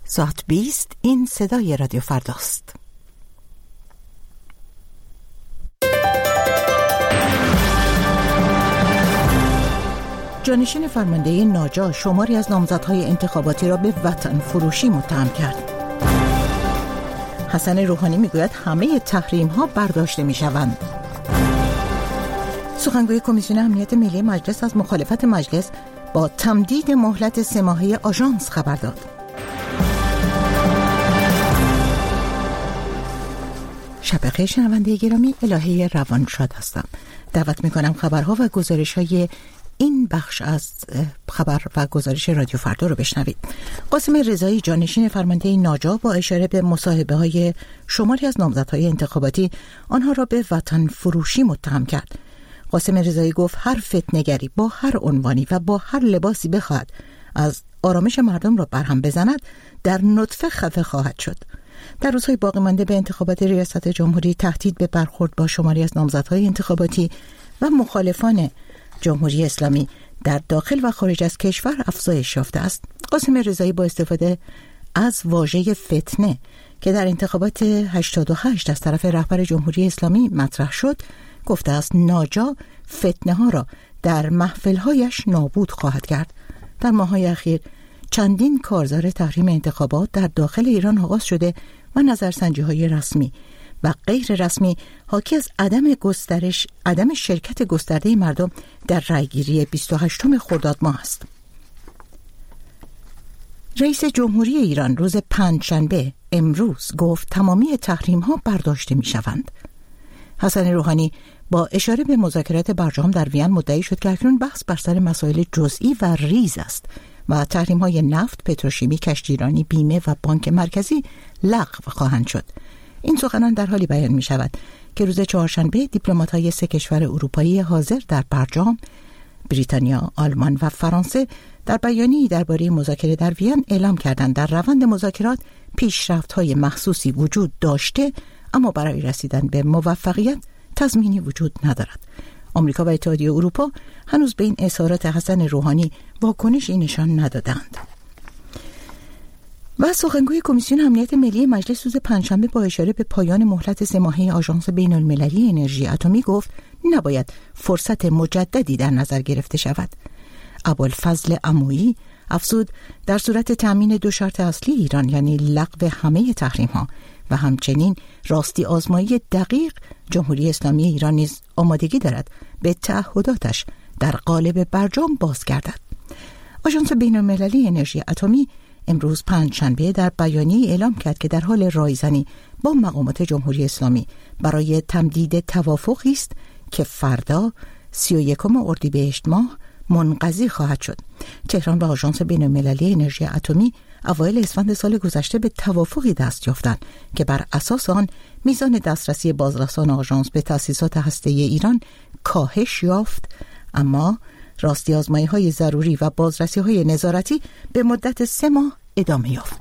ساعت 20 این صدای رادیو فرداست. جانشین فرمانده ناجا شماری از نامزدهای انتخاباتی را به وطن فروشی متهم کرد. حسن روحانی میگوید همه تحریم ها برداشته می شوند. سخنگوی کمیسیون امنیت ملی مجلس از مخالفت مجلس با تمدید مهلت 3 ماهه آژانس خبر داد. شب بخیر شنونده گرامی، الهه روانشاد هستم. دعوت میکنم خبرها و گزارش‌های این بخش از خبر و گزارش رادیو فردا رو بشنوید. قاسم رضایی جانشین فرمانده ناجا با اشاره به مصاحبه‌های شماری از نامزدهای انتخاباتی آنها را به وطن فروشی متهم کرد. قاسم رضایی گفت هر فتنه‌گری با هر عنوانی و با هر لباسی بخواهد از آرامش مردم را برهم بزند در نطفه خفه خواهد شد. در روزهای باقی مانده به انتخابات ریاست جمهوری تهدید به برخورد با شماری از نامزدهای انتخاباتی و مخالفان جمهوری اسلامی در داخل و خارج از کشور افزایش یافته است. قاسم رضایی با استفاده از واژه فتنه که در انتخابات 88 از طرف رهبر جمهوری اسلامی مطرح شد گفته است ناجا فتنه ها را در محفل‌هایش نابود خواهد کرد. در ماه‌های اخیر چندین کارزار تحریم انتخابات در داخل ایران آغاز شده و نظرسنجی‌های رسمی و غیر رسمی حاکی از عدم شرکت گسترده مردم در رأیگیری 28 خرداد ماه است. رئیس جمهوری ایران روز پنجشنبه امروز گفت تمامی تحریم‌ها برداشته می‌شوند. حسن روحانی با اشاره به مذاکرات برجام در وین مدعی شد که اکنون بحث بر سر مسائل جزئی و ریز است و تحریم‌های نفت، پتروشیمی، کشتیرانی، بیمه و بانک مرکزی لغو خواهند شد. این سخنان در حالی بیان می شود که روز چهارشنبه دیپلمات‌های 3 کشور اروپایی حاضر در برجام، بریتانیا، آلمان و فرانسه در بیانیه‌ای درباره مذاکره در وین اعلام کردند در روند مذاکرات پیشرفت‌های محسوسی وجود داشته اما برای رسیدن به موفقیت تضمینی وجود ندارد. آمریکا و اتحادیه اروپا هنوز به این اظهارات حسن روحانی واکنشی نشان ندادند. و سخنگوی کمیسیون امنیت ملی مجلس روز پنجشنبه با اشاره به پایان مهلت 3 ماهه آژانس بین‌المللی انرژی اتمی گفت نباید فرصت مجددی در نظر گرفته شود. ابوالفضل عمویی افزود در صورت تامین 2 شرط اصلی ایران یعنی لغو همه تحریم‌ها و همچنین راستی آزمایی دقیق، جمهوری اسلامی ایران نیز آمادگی دارد به تعهداتش در قالب برجام بازگردد. آژانس بین‌المللی انرژی اتمی امروز پنجشنبه در بیانیه‌ای اعلام کرد که در حال رایزنی با مقامات جمهوری اسلامی برای تمدید توافقی است که فردا 31 اردیبهشت ماه منقضی خواهد شد. تهران و آژانس بین‌المللی انرژی اتمی اوایل اسفند سال گذشته به توافقی دست یافتند که بر اساس آن میزان دسترسی بازرسان آژانس به تأسیسات هسته‌ای ایران کاهش یافت، اما راستی آزمایی‌های ضروری و بازرسی‌های نظارتی به مدت 3 ماه ادامه یافت.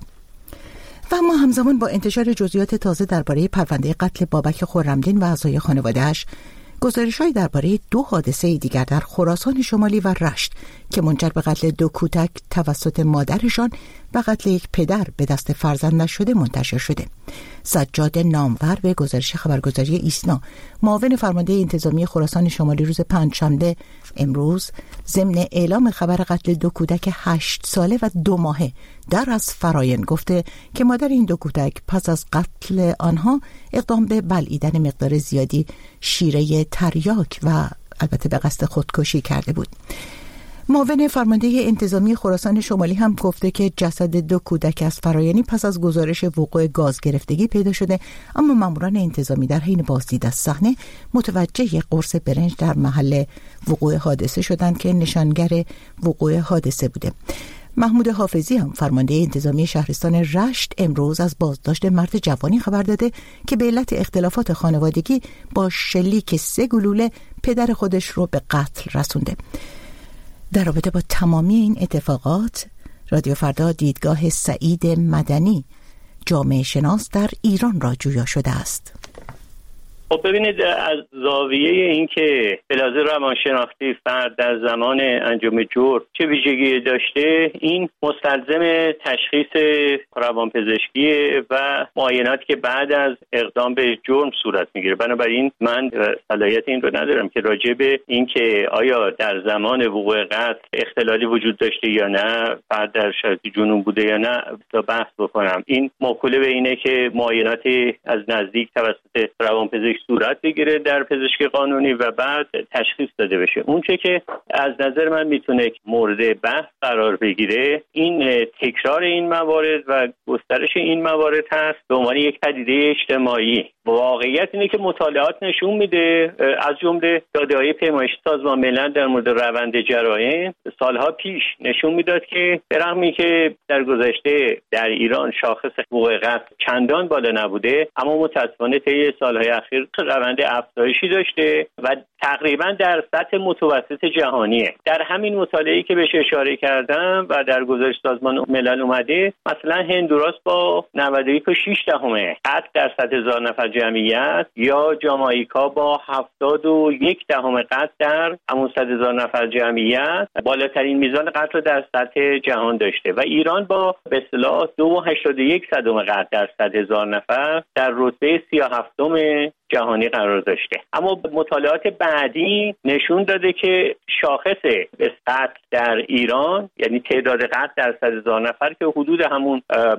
و اما همزمان با انتشار جزئیات تازه درباره پرونده قتل بابک خرمدین و اعضای خانواده‌اش، گزارش‌هایی درباره 2 حادثه دیگر در خراسان شمالی و رشت که منجر به قتل 2 کودک توسط مادرشان و قتل 1 پدر به دست فرزندش شده منتشر شده. سجاد نامور به گزارش خبرگزاری ایسنا، معاون فرمانده انتظامی خراسان شمالی روز پنجشنبه امروز ضمن اعلام خبر قتل 2 کودک 8 ساله و 2 ماهه در از فراین گفته که مادر این 2 کودک پس از قتل آنها اقدام به بلعیدن مقدار زیادی شیره تریاک و البته به قصد خودکشی کرده بود. معاون فرمانده انتظامی خراسان شمالی هم گفته که جسد 2 کودک از فرایانی پس از گزارش وقوع گاز گرفتگی پیدا شده، اما ماموران انتظامی در حین بازدید از صحنه متوجه قرص برنج در محل وقوع حادثه شدند که نشانگر وقوع حادثه بوده. محمود حافظی هم فرمانده انتظامی شهرستان رشت امروز از بازداشت مرد جوانی خبر داده که به علت اختلافات خانوادگی با شلیک 3 گلوله پدر خودش رو به قتل رسونده. در رابطه با تمامی این اتفاقات رادیو فردا دیدگاه سعید مدنی جامعه شناس در ایران را جویا شده است. خب ببینید، از زاویه این که بلازه روانشناختی فرد در زمان انجام جرم چه ویژگی داشته، این مستلزم تشخیص روانپزشکی و معاینات که بعد از اقدام به جرم صورت میگیره. بنابراین من صلاحیت این رو ندارم که راجع به این که آیا در زمان وقوع قتل اختلالی وجود داشته یا نه، فرد در شرایط جنون بوده یا نه بحث بکنم. این موکول به اینه که معایناتی از نزدیک توسط روانپزشک صورت بگیره در پزشکی قانونی و بعد تشخیص داده بشه. اون چه که از نظر من میتونه مورد بحث قرار بگیره این تکرار این موارد و گسترش این موارد هست به عنوان یک پدیده اجتماعی. واقعیت اینه که مطالعات نشون میده، از جمله داده‌های پیمایشی سازمان ملل در مورد روند جرایم سالها پیش نشون میداد که به رغم اینکه در گذشته در ایران شاخص وقوع قتل چندان بالا نبوده، اما متأسفانه طی سالهای اخیر روند افزایشی داشته و تقریبا در سطح متوسط جهانیه. در همین مطالعه‌ای که بهش اشاره کردم و در گزارش سازمان ملل اومده، مثلا هندوراس با 91.6 قتل در 100,000 نفر جمعیت یا جامائیکا با 71 قتل در همون 100,000 نفر جمعیت بالاترین میزان قتل در سطح جهان داشته و ایران با به اصطلاح 2.81 قتل در 100,000 نفر در رتبه 37 جهانی قرار داشته. اما مطالعات بعدی نشون داده که شاخص قتل در ایران، یعنی تعداد قتل در 100,000 نفر که حدود همون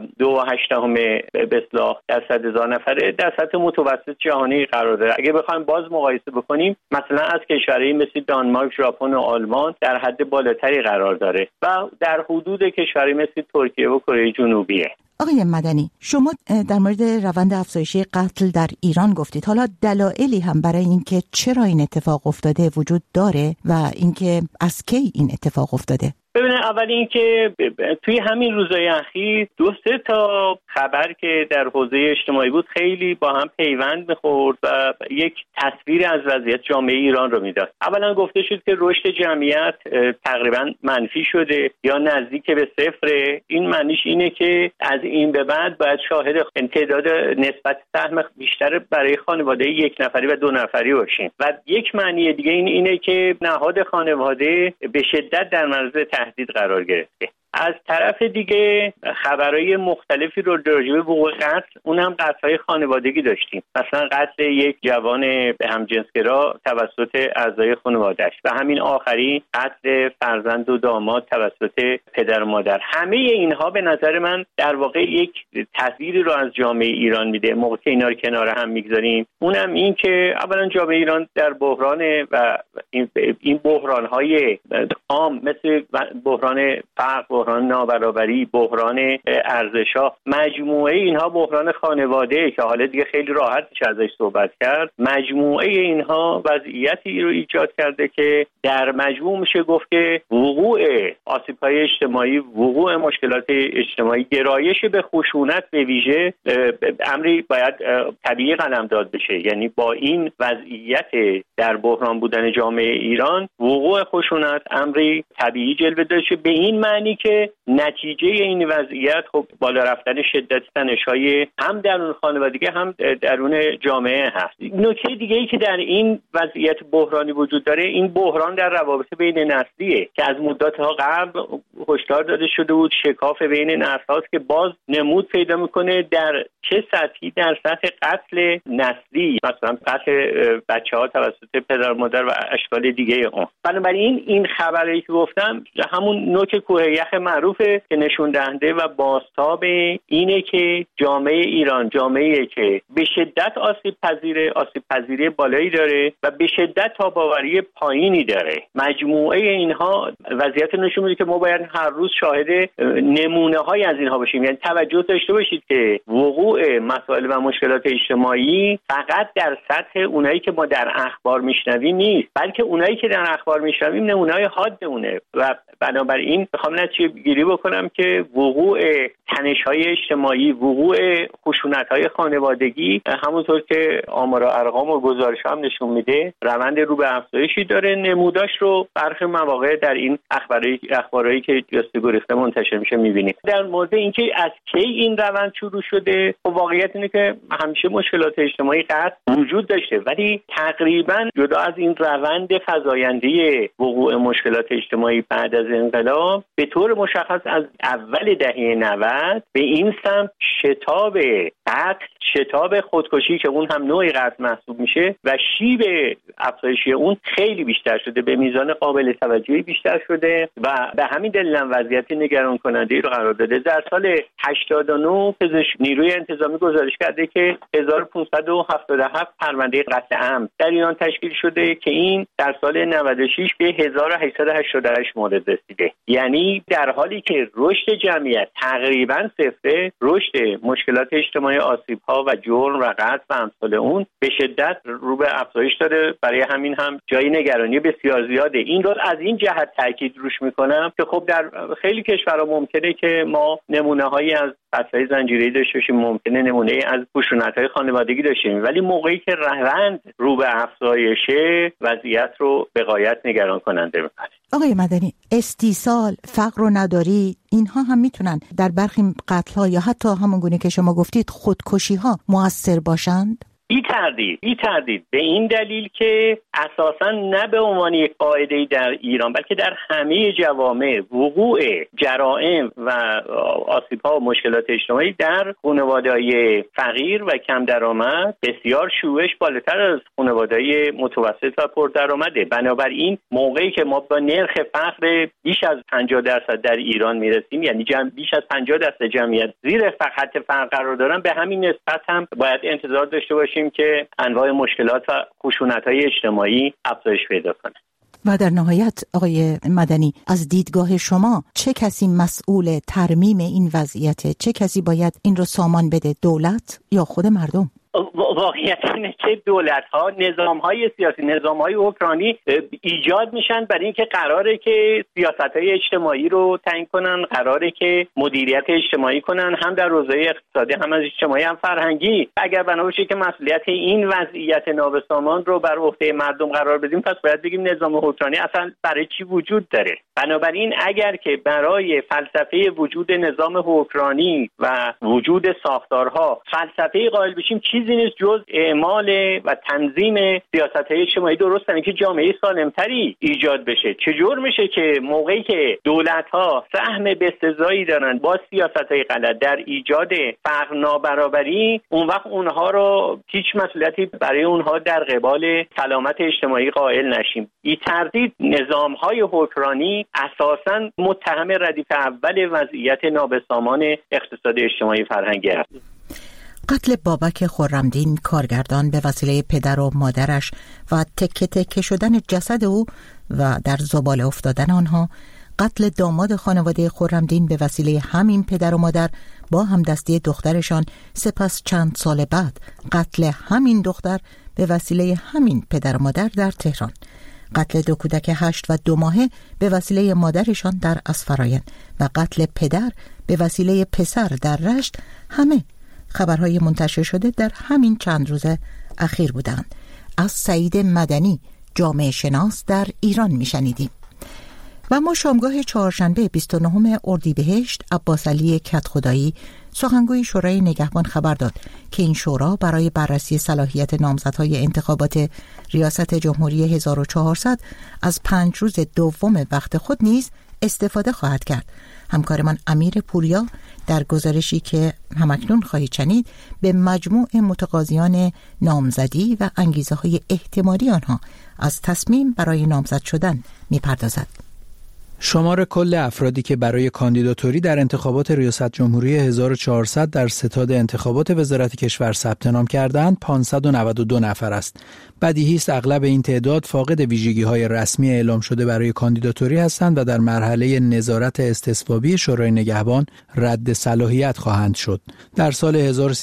2.8 به اصطلاح در 100,000 نفره، در سطح متوسط جهانی قرار داره. اگه بخوایم باز مقایسه بکنیم، مثلا از کشورهای مثل دانمارک، ژاپن و آلمان در حد بالاتری قرار داره و در حدود کشورهای مثل ترکیه و کره جنوبیه. آقای مدنی، شما در مورد روند افزایشی قتل در ایران گفتید. حالا دلایلی هم برای اینکه چرا این اتفاق افتاده وجود داره و اینکه از کی این اتفاق افتاده؟ ببینید، اول این که توی همین روزهای اخیر 2-3 تا خبر که در حوزه اجتماعی بود خیلی با هم پیوند می‌خورد و یک تصویر از وضعیت جامعه ایران رو میداد. اولا گفته شد که رشد جمعیت تقریبا منفی شده یا نزدیک به صفر. این معنیش اینه که از این به بعد باید شاهد تعداد نسبت سهم بیشتر برای خانواده یک نفری و 2 نفری باشیم. و یک معنی دیگه اینه که نهاد خانواده به شدت در معرض تهدید قرار گرفته. از طرف دیگه خبرهای مختلفی رو راجع به وقوع قتل، اون هم قتل‌های خانوادگی داشتیم. مثلا قتل یک جوان به همجنسگرا توسط اعضای خانواده‌اش و همین آخری قتل فرزند و داماد توسط پدر و مادر. همه اینها به نظر من در واقع یک تصویری رو از جامعه ایران میده. موقعی که اینا رو کنار هم میگذاریم، اونم این که اولا جامعه ایران در بحران و این بحران‌های عام مثل بحران فقر، بحران نابرابری، بحران ارزش‌ها، مجموعه اینها بحران خانواده که حالا دیگه خیلی راحت میشه ازش صحبت کرد، مجموعه اینها وضعیتی رو ایجاد کرده که در مجموع میشه گفت که وقوع آسیب‌های اجتماعی، وقوع مشکلات اجتماعی، گرایش به خشونت به ویژه امری باید طبیعی قلمداد بشه. یعنی با این وضعیت در بحران بودن جامعه ایران، وقوع خشونت امری طبیعی جلوه داشته، به این معنی که نتیجه این وضعیت خب بالا رفتن شدت تنش‌های هم درون خانوادگی هم درون جامعه هست. نکته دیگه ای که در این وضعیت بحرانی وجود داره، این بحران در روابط بین نسلیه که از مدت‌ها قبل هشدار داده شده بود. شکاف بین نسل‌هاست که باز نمود پیدا میکنه در چه سطحی، در سطح قتل نسلی، مثلا قتل بچه‌ها توسط پدر و مادر و اشکال دیگه اون. بنابراین این خبری که گفتم همون نوک کوه یخ معروفه که نشون دهنده و بازتاب اینه که جامعه ایران جامعه‌ای که به شدت آسیب پذیری بالایی داره و به شدت تاب‌آوری پایینی داره. مجموعه اینها وضعیت نشون میده که ما باید هر روز شاهد نمونه‌های از اینها باشیم. یعنی توجه داشته باشید که وقوع مسائل و مشکلات اجتماعی فقط در سطح اونایی که ما در اخبار میشنویم نیست، بلکه اونایی که در اخبار میشنویم نمونه‌های حاد اونه و بنابراین بخوام چی گیری بکنم که وقوع تنش‌های اجتماعی، وقوع خشونت‌های خانوادگی همونطور که آمار و ارقام و گزارش هم نشون میده روند رو به افزایشی داره. نموداش رو برخی مواقع در این اخبارایی که جسته گریخته منتشر میشه میبینیم. در مورد اینکه از کی این روند شروع شده، واقعیت اینه که همیشه مشکلات اجتماعی قطع وجود داشته، ولی تقریبا جدا از این روند فزاینده وقوع مشکلات اجتماعی بعد از انقلاب، به طور مشخص از اول دهه 90 به این سمت شتاب قتل، شتاب خودکشی که اون هم نوعی قتل محسوب میشه و شیب افزایشی اون خیلی بیشتر شده، به میزان قابل توجهی بیشتر شده و به همین دلیل هم وضعیت نگران کننده رو قرار داده. در سال 89 نیروی انتظامی گزارش کرده که 1577 پرونده قتل عمد در ایران تشکیل شده که این در سال 96 به 1888 مورد رسیده. یعنی در حالی که رشد جمعیت تقریبا صفره، رشد مشکلات اجتماعی، آسیب‌ها و جرم و قتل و امثال اون به شدت رو به افزایش داره. برای همین هم جای نگرانی بسیار زیاده. این رو از این جهت تاکید روش میکنم که خب در خیلی کشورها ممکنه که ما نمونه‌هایی از قتل‌های زنجیره‌ای داشته باشیم، ممکنه نمونه از خشونت‌های خانوادگی داشته باشیم، ولی موقعی که روند رو به افزایشه وضعیت رو به غایت نگران کننده می‌کنه. آقای مدنی، استیصال، فقر و نداری، اینها هم میتونن در برخی قتل‌ها یا حتی همون گونه که شما گفتید خودکشی‌ها مؤثر باشند؟ بی تردید به این دلیل که اساساً نه به عنوان یک قاعده در ایران بلکه در همه جوامع وقوع جرائم و آسیب‌ها و مشکلات اجتماعی در خانواده‌های فقیر و کم درآمد بسیار شیوعش بالاتر از خانواده‌های متوسط و پردرآمده. بنابراین موقعی که ما با نرخ فقر بیش از 50% در ایران میرسیم، یعنی بیش از 50% جمعیت زیر خط فقر قرار دارن، به همین نسبت هم باید انتظار داشته باشیم که انواع مشکلات و خشونت‌های اجتماعی افزایش پیدا کنه. و در نهایت آقای مدنی، از دیدگاه شما چه کسی مسئول ترمیم این وضعیته؟ چه کسی باید این رو سامان بده؟ دولت یا خود مردم؟ واقعیت اینه که دولت‌ها، نظام‌های سیاسی، نظام‌های حکمرانی ایجاد میشن برای اینکه قراره که سیاست‌های اجتماعی رو تعیین کنن، قراره که مدیریت اجتماعی کنن، هم در حوزه اقتصادی، هم از اجتماعی، هم فرهنگی. اگر بنا باشه که مسئولیت این وضعیت نابسامان رو بر عهده مردم قرار بدیم، پس باید بگیم نظام حکمرانی اصلا برای چی وجود داره. بنابراین اگر که برای فلسفه وجود نظام حکمرانی و وجود ساختارها فلسفه قائل بشیم، چیزی نیست جز اعمال و تنظیم سیاست‌های اجتماعی درست که جامعه سالمتری ایجاد بشه. چجور میشه که موقعی که دولت‌ها سهم بسزایی دارن با سیاست‌های غلط در ایجاد فقر، نابرابری، اون وقت اونها رو هیچ مسئولیتی برای اونها در قبال سلامت اجتماعی قائل نشیم. بی تردید نظام‌های حکمرانی اساساً متهم ردیف اول وضعیت نابسامان اقتصادی، اجتماعی، فرهنگی است. قتل بابک خرمدین کارگردان به وسیله پدر و مادرش و تکه تکه شدن جسد او و در زباله افتادن آنها، قتل داماد خانواده خرمدین به وسیله همین پدر و مادر با همدستی دخترشان، سپس چند سال بعد قتل همین دختر به وسیله همین پدر و مادر در تهران، قتل 2 کودک 8 و 2 ماهه به وسیله مادرشان در اسفراین و قتل پدر به وسیله پسر در رشت، همه خبرهای منتشر شده در همین چند روز اخیر بودند. از سعید مدنی، جامعه شناس در ایران میشنیدیم. و ما شامگاه چهارشنبه 29 اردیبهشت عباس علی کدخدایی، سخنگوی شورای نگهبان، خبر داد که این شورا برای بررسی صلاحیت نامزدهای انتخابات ریاست جمهوری 1400 از 5 روز دوم وقت خود نیز استفاده خواهد کرد. همکارمان امیر پوریا در گزارشی که همکنون خواهید شنید به مجموع متقاضیان نامزدی و انگیزه های احتمالی آنها از تصمیم برای نامزد شدن می‌پردازد. شمار کل افرادی که برای کاندیداتوری در انتخابات ریاست جمهوری 1400 در ستاد انتخابات وزارت کشور ثبت نام کردند 592 نفر است. بدیهی است اغلب این تعداد فاقد ویژگی‌های رسمی اعلام شده برای کاندیداتوری هستند و در مرحله نظارت استصوابی شورای نگهبان رد صلاحیت خواهند شد. در سال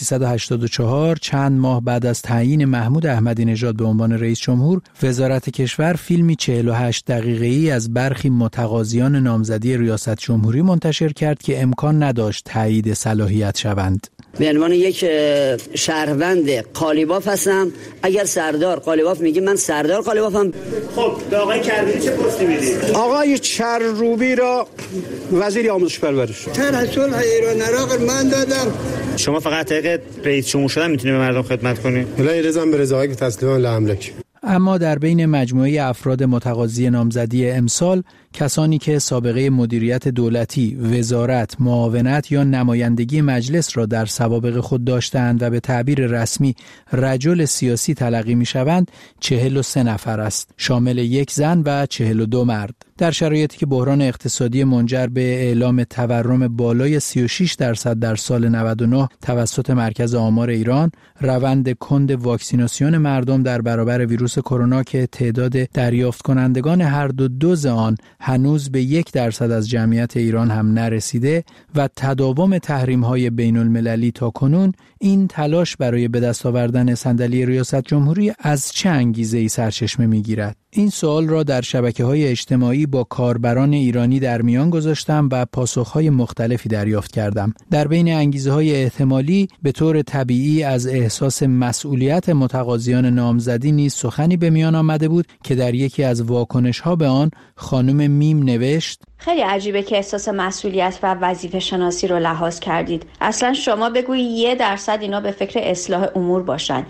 1384 چند ماه بعد از تعیین محمود احمدی نژاد به عنوان رئیس جمهور، وزارت کشور فیلمی 48 دقیقه‌ای از برخی متقاضیان متقاضیان نامزدی ریاست جمهوری منتشر کرد که امکان نداشت تایید صلاحیت شوند. به عنوان یک شهروند قالیباف هستم. اگر سردار قالیباف میگه من سردار قالیبافم. خب به آقای کروبی چه پستی میدید؟ آقای کروبی را وزیر آموزش پرورش. طرح صلح ایران عراق من دادم. شما فقط طریق رئیس جمهور شدن میتونید به مردم خدمت کنید. ولای رضا به رضایی که تسلیم لاملک. اما در بین مجموعه افراد متقاضی نامزدی امسال کسانی که سابقه مدیریت دولتی، وزارت، معاونت یا نمایندگی مجلس را در سوابق خود داشتند و به تعبیر رسمی رجل سیاسی تلقی می‌شوند 43 نفر است، شامل 1 زن و 42 مرد. در شرایطی که بحران اقتصادی منجر به اعلام تورم بالای 36% در سال 99 توسط مرکز آمار ایران، روند کند واکسیناسیون مردم در برابر ویروس کرونا که تعداد دریافت کنندگان هر دو دوز آن هنوز به 1% از جمعیت ایران هم نرسیده و تداوم تحریم‌های بین‌المللی تا کنون، این تلاش برای به دست آوردن صندلی ریاست جمهوری از چه انگیزه‌ای سرچشمه می‌گیرد؟ این سوال را در شبکه‌های اجتماعی با کاربران ایرانی در میان گذاشتم و پاسخ‌های مختلفی دریافت کردم. در بین انگیزه‌های احتمالی به طور طبیعی از احساس مسئولیت متقاضیان نامزدی نیز سخنی به میان آمده بود که در یکی از واکنش‌ها به آن خانم میم نوشت: خیلی عجیبه که احساس مسئولیت و وظیفه شناسی رو لحاظ کردید. اصلا شما بگویید 1% اینا به فکر اصلاح امور باشن،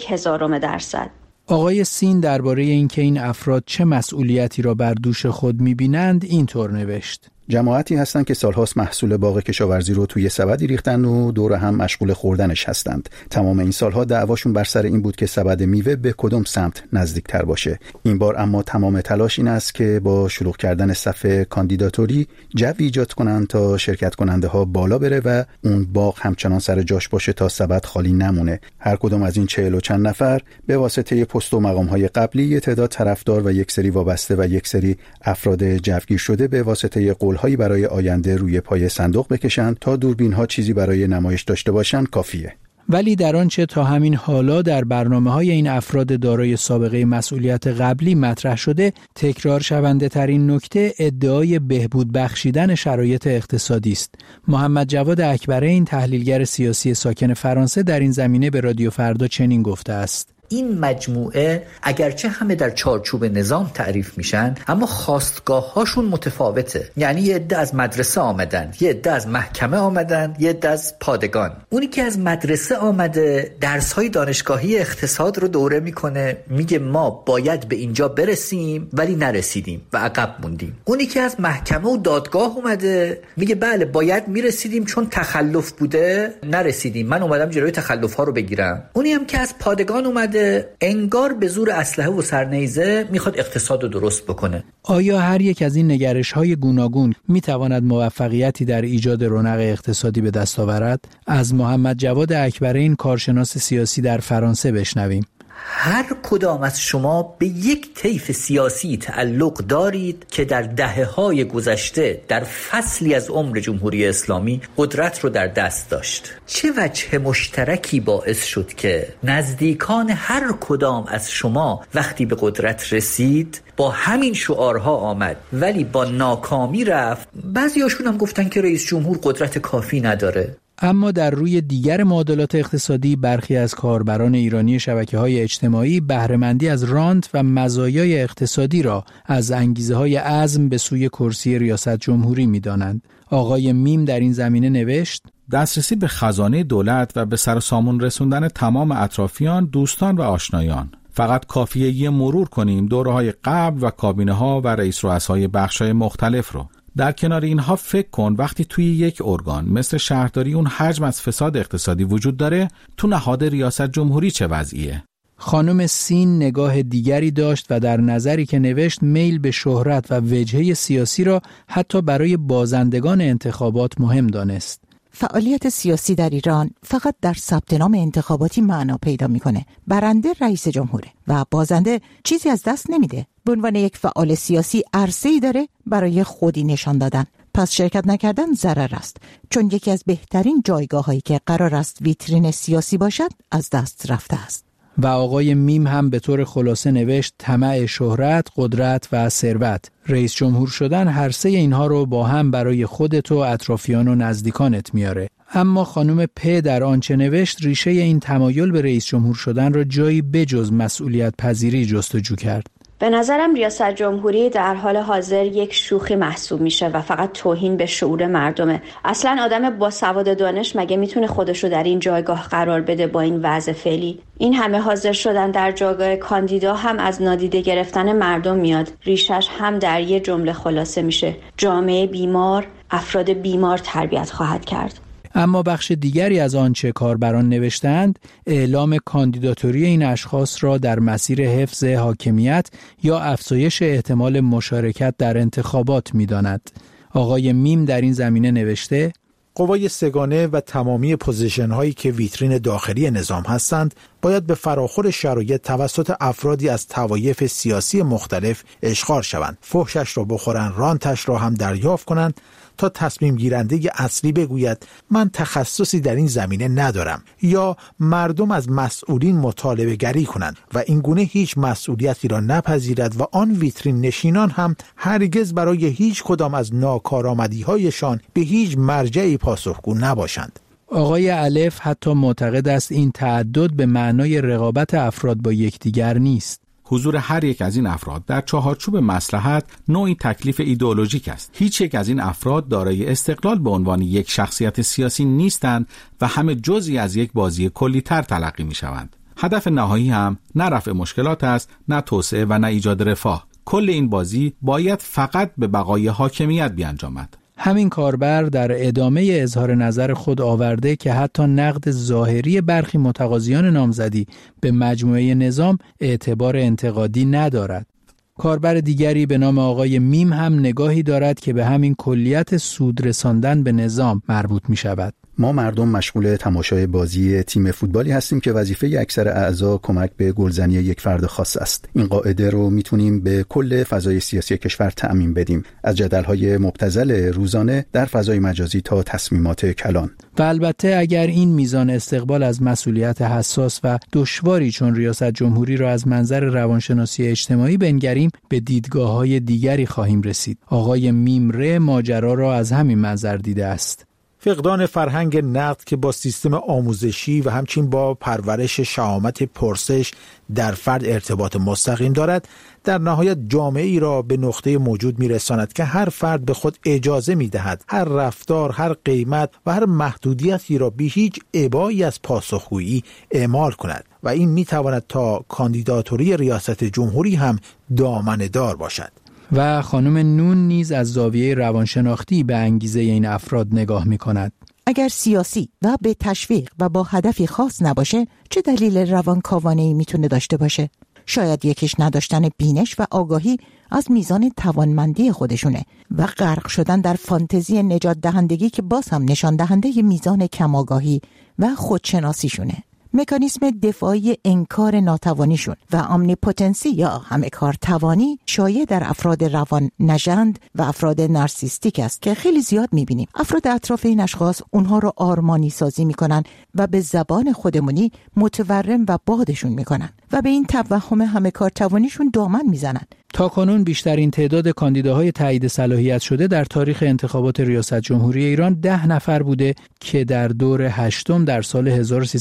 0.01%. آقای سین درباره اینکه این افراد چه مسئولیتی را بر دوش خود می‌بینند اینطور نوشت: جماعتی هستند که سالهاست محصول باغ کشاورزی رو توی سبدی ریختن و دور هم مشغول خوردنش هستند. تمام این سالها دعواشون بر سر این بود که سبد میوه به کدوم سمت نزدیکتر باشه. این بار اما تمام تلاش این است که با شلوغ کردن صف کاندیداتوری جو ایجاد کنند تا شرکت کننده ها بالا بره و اون باغ همچنان سر جاش باشه تا سبد خالی نمونه. هر کدوم از این 40 و چند نفر به واسطه پست و مقام های قبلی تعداد طرفدار و یک سری وابسته و یک سری افراد جوگیر شده به واسطه هایی برای آینده روی پای صندوق بکشند تا دوربین ها چیزی برای نمایش داشته باشند کافیه. ولی در آنچه تا همین حالا در برنامه‌های این افراد دارای سابقه مسئولیت قبلی مطرح شده، تکرار شونده ترین نکته ادعای بهبود بخشیدن شرایط اقتصادی است. محمد جواد اکبرین، تحلیلگر سیاسی ساکن فرانسه، در این زمینه به رادیو فردا چنین گفته است: این مجموعه اگرچه همه در چارچوب نظام تعریف میشن، اما خواستگاه هاشون متفاوته. یعنی یه عده از مدرسه آمدن، یه عده از محکمه آمدن، یه عده از پادگان. اونی که از مدرسه آمده درس های دانشگاهی اقتصاد رو دوره میکنه، میگه ما باید به اینجا برسیم ولی نرسیدیم و عقب موندیم. اونی که از محکمه و دادگاه اومده میگه بله باید میرسیدیم چون تخلف بوده نرسیدیم، من اومدم جلوی تخلف ها رو بگیرم. اونی هم که از پادگان اومده انگار به زور اسلحه و سرنیزه میخواد اقتصاد رو درست بکنه. آیا هر یک از این نگرش‌های گوناگون میتواند موفقیتی در ایجاد رونق اقتصادی به دست آورد؟ از محمد جواد اکبرین، کارشناس سیاسی در فرانسه، بشنویم. هر کدام از شما به یک طیف سیاسی تعلق دارید که در دهه‌های گذشته در فصلی از عمر جمهوری اسلامی قدرت رو در دست داشت. چه وجه مشترکی باعث شد که نزدیکان هر کدام از شما وقتی به قدرت رسید با همین شعارها آمد ولی با ناکامی رفت؟ بعضیاشون هم گفتن که رئیس جمهور قدرت کافی نداره. اما در روی دیگر معادلات اقتصادی، برخی از کاربران ایرانی شبکه‌های اجتماعی بهره‌مندی از رانت و مزایای اقتصادی را از انگیزه‌های عزم به سوی کرسی ریاست جمهوری می‌دانند. آقای میم در این زمینه نوشت: دسترسی به خزانه دولت و به سر سامون رسوندن تمام اطرافیان، دوستان و آشنایان. فقط کافیه یه مرور کنیم دوره‌های قبل و کابینه‌ها و رئیس رؤسای بخش‌های مختلف رو. در کنار اینها فکر کن وقتی توی یک ارگان مثل شهرداری اون حجم از فساد اقتصادی وجود داره، تو نهاد ریاست جمهوری چه وضعیه؟ خانم سین نگاه دیگری داشت و در نظری که نوشت میل به شهرت و وجهه سیاسی را حتی برای بازندگان انتخابات مهم دانست. فعالیت سیاسی در ایران فقط در ثبت نام انتخاباتی معنا پیدا میکنه. برنده رئیس جمهوره و بازنده چیزی از دست نمیده. به عنوان یک فعال سیاسی عرصه‌ای داره برای خودی نشان دادن. پس شرکت نکردن ضرر است، چون یکی از بهترین جایگاه‌هایی که قرار است ویترین سیاسی باشد از دست رفته است. و آقای میم هم به طور خلاصه نوشت طمع شهرت، قدرت و ثروت. رئیس جمهور شدن هر سه اینها رو با هم برای خودت و اطرافیان و نزدیکانت میاره. اما خانم پ در آنچه نوشت ریشه این تمایل به رئیس جمهور شدن را جایی بجز مسئولیت پذیری جستجو کرد. به نظرم ریاست جمهوری در حال حاضر یک شوخی محسوب میشه و فقط توهین به شعور مردمه. اصلا آدم با سواد دانش مگه میتونه خودشو در این جایگاه قرار بده با این وضع فعلی؟ این همه حاضر شدن در جایگاه کاندیدا هم از نادیده گرفتن مردم میاد. ریشش هم در یه جمله خلاصه میشه: جامعه بیمار افراد بیمار تربیت خواهد کرد. اما بخش دیگری از آنچه کاربران نوشتند اعلام کاندیداتوری این اشخاص را در مسیر حفظ حاکمیت یا افزایش احتمال مشارکت در انتخابات می‌داند. آقای میم در این زمینه نوشته: قوای سگانه و تمامی پوزیشن هایی که ویترین داخلی نظام هستند باید به فراخور شرایط توسط افرادی از طوایف سیاسی مختلف اشغال شوند، فحشش را بخورند، رانتش را هم دریافت کنند تا تصمیم گیرنده اصلی بگوید من تخصصی در این زمینه ندارم، یا مردم از مسئولین مطالبه گری کنند و این گونه هیچ مسئولیتی را نپذیرد و آن ویترین نشینان هم هرگز برای هیچ کدام از ناکارآمدی هایشان به هیچ مرجعی پاسخگو نباشند. آقای الف حتی معتقد است این تعدد به معنای رقابت افراد با یکدیگر نیست. حضور هر یک از این افراد در چهارچوب مصلحت نوعی تکلیف ایدئولوژیک است. هیچ یک از این افراد دارای استقلال به عنوان یک شخصیت سیاسی نیستند و همه جزئی از یک بازی کلی‌تر تلقی می‌شوند. هدف نهایی هم نه رفع مشکلات است، نه توسعه و نه ایجاد رفاه. کل این بازی باید فقط به بقای حاکمیت بیانجامد. همین کاربر در ادامه اظهار نظر خود آورده که حتی نقد ظاهری برخی متقاضیان نامزدی به مجموعه نظام اعتبار انتقادی ندارد. کاربر دیگری به نام آقای میم هم نگاهی دارد که به همین کلیت سود رساندن به نظام مربوط می شود. ما مردم مشغول تماشای بازی تیم فوتبالی هستیم که وظیفه اکثر اعضا کمک به گلزنی یک فرد خاص است. این قاعده رو میتونیم به کل فضای سیاسی کشور تعمیم بدیم، از جدل‌های مبتذل روزانه در فضای مجازی تا تصمیمات کلان. و البته اگر این میزان استقبال از مسئولیت حساس و دشواری چون ریاست جمهوری را از منظر روانشناسی اجتماعی بنگریم، به دیدگاه‌های دیگری خواهیم رسید. آقای میمره ماجرا را از همین منظر دیده است. فقدان فرهنگ نقد که با سیستم آموزشی و همچنین با پرورش شهامت پرسش در فرد ارتباط مستقیم دارد، در نهایت جامعه ای را به نقطه موجود میرساند که هر فرد به خود اجازه میدهد هر رفتار، هر قیمت و هر محدودیتی را به هیچ ابایی از پاسخگویی اعمال کند و این میتواند تا کاندیداتوری ریاست جمهوری هم دامنه‌دار باشد. و خانم نون نیز از زاویه روانشناختی به انگیزه این افراد نگاه می کند. اگر سیاسی و به تشویق و با هدفی خاص نباشه، چه دلیل روانکاوانه‌ای میتونه داشته باشه؟ شاید یکیش نداشتن بینش و آگاهی از میزان توانمندی خودشونه و غرق شدن در فانتزی نجات دهندگی که باز هم نشان دهنده میزان کم آگاهی و خودشناسیشونه. مکانیسم دفاعی انکار ناتوانیشون و امنیپوتنسی یا همه کار توانی شایع در افراد روان نژند و افراد نارسیستیک است که خیلی زیاد میبینیم. افراد اطراف این اشخاص اونها رو آرمانی سازی میکنن و به زبان خودمونی متورم و بادشون میکنن و به این توهم همه کار توانیشون دامن میزنن. تاکنون بیشترین تعداد کاندیداهای تایید صلاحیت شده در تاریخ انتخابات ریاست جمهوری ایران 10 نفر بوده که در دور هشتم در سال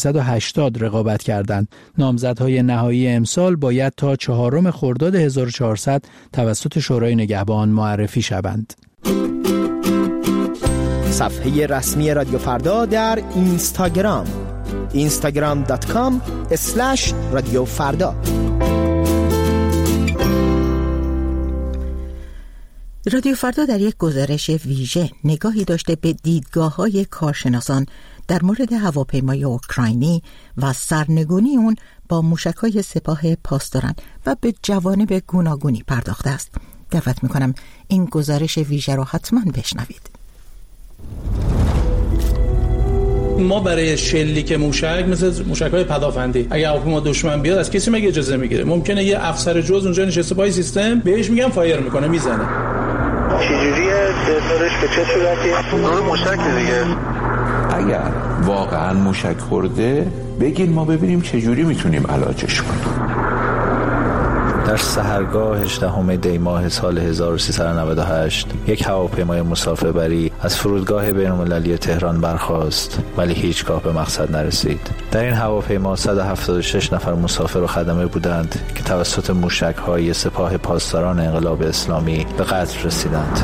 1380 رقابت کردند. نامزدهای نهایی امسال باید تا 4 خرداد 1400 توسط شورای نگهبان معرفی شوند. صفحه رسمی رادیو فردا در اینستاگرام instagram.com/رادیو فردا. رادیو فردا در یک گزارش ویژه نگاهی داشته به دیدگاه‌های کارشناسان در مورد هواپیمای اوکراینی و سرنگونی اون با موشک‌های سپاه پاسداران و به جوانب گوناگونی پرداخته است. دعوت می‌کنم این گزارش ویژه رو حتما بشنوید. ما برای شلیک موشک مثل موشک‌های پدافندی اگه هواپیما دشمن بیاد از کسی مگه اجازه میگیره؟ ممکنه یه افسر جز اونجا نشسته پای سیستم بهش میگن فایر میکنه میزنه. چجوریه دورش به چه صورتیه؟ دور موشک دیگه. اگر واقعا موشک خورده بگین ما ببینیم چجوری میتونیم علاجش کنیم. در سحرگاه 18 دی ماه سال 1398 یک هواپیمای مسافربری از فرودگاه بین‌المللی تهران برخاست ولی هیچگاه به مقصد نرسید. در این هواپیما 176 نفر مسافر و خدمه بودند که توسط موشک‌های سپاه پاسداران انقلاب اسلامی به قتل رسیدند.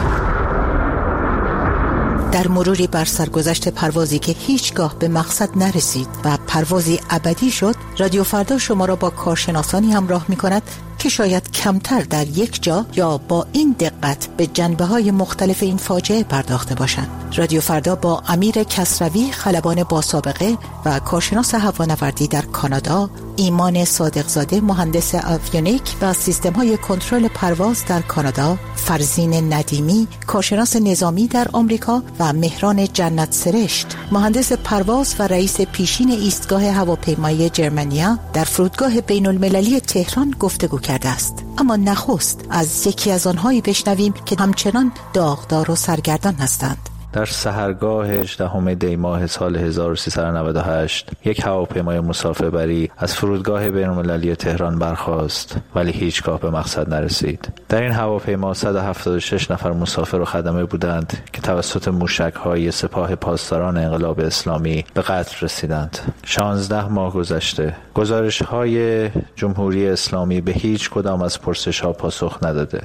در مروری بر سرگذشت پروازی که هیچگاه به مقصد نرسید و پروازی ابدی شد، رادیو فردا شما را با کارشناسانی همراه می کند که شاید کمتر در یک جا یا با این دقت به جنبه‌های مختلف این فاجعه پرداخته باشند. رادیو فردا با امیر کسروی، خلبان با سابقه و کارشناس هوانوردی در کانادا، ایمان صادقزاده، مهندس آویونیک و سیستم‌های کنترل پرواز در کانادا، فرزین ندیمی، کارشناس نظامی در آمریکا و مهران جنت سرشت، مهندس پرواز و رئیس پیشین ایستگاه هواپیمایی جرمنیا در فرودگاه بین‌المللی تهران گفتگو کرده است. اما نخست از یکی از آنهایی بشنویم که همچنان داغدار و سرگردان هستند. در سحرگاه 18 دی ماه سال 1398 یک هواپیمای مسافربری از فرودگاه بین‌المللی تهران برخاست ولی هیچگاه به مقصد نرسید. در این هواپیما 176 نفر مسافر و خدمه بودند که توسط موشک‌های سپاه پاسداران انقلاب اسلامی به قتل رسیدند. 16 ماه گذشته، گزارش‌های جمهوری اسلامی به هیچ کدام از پرسش‌ها پاسخ نداده.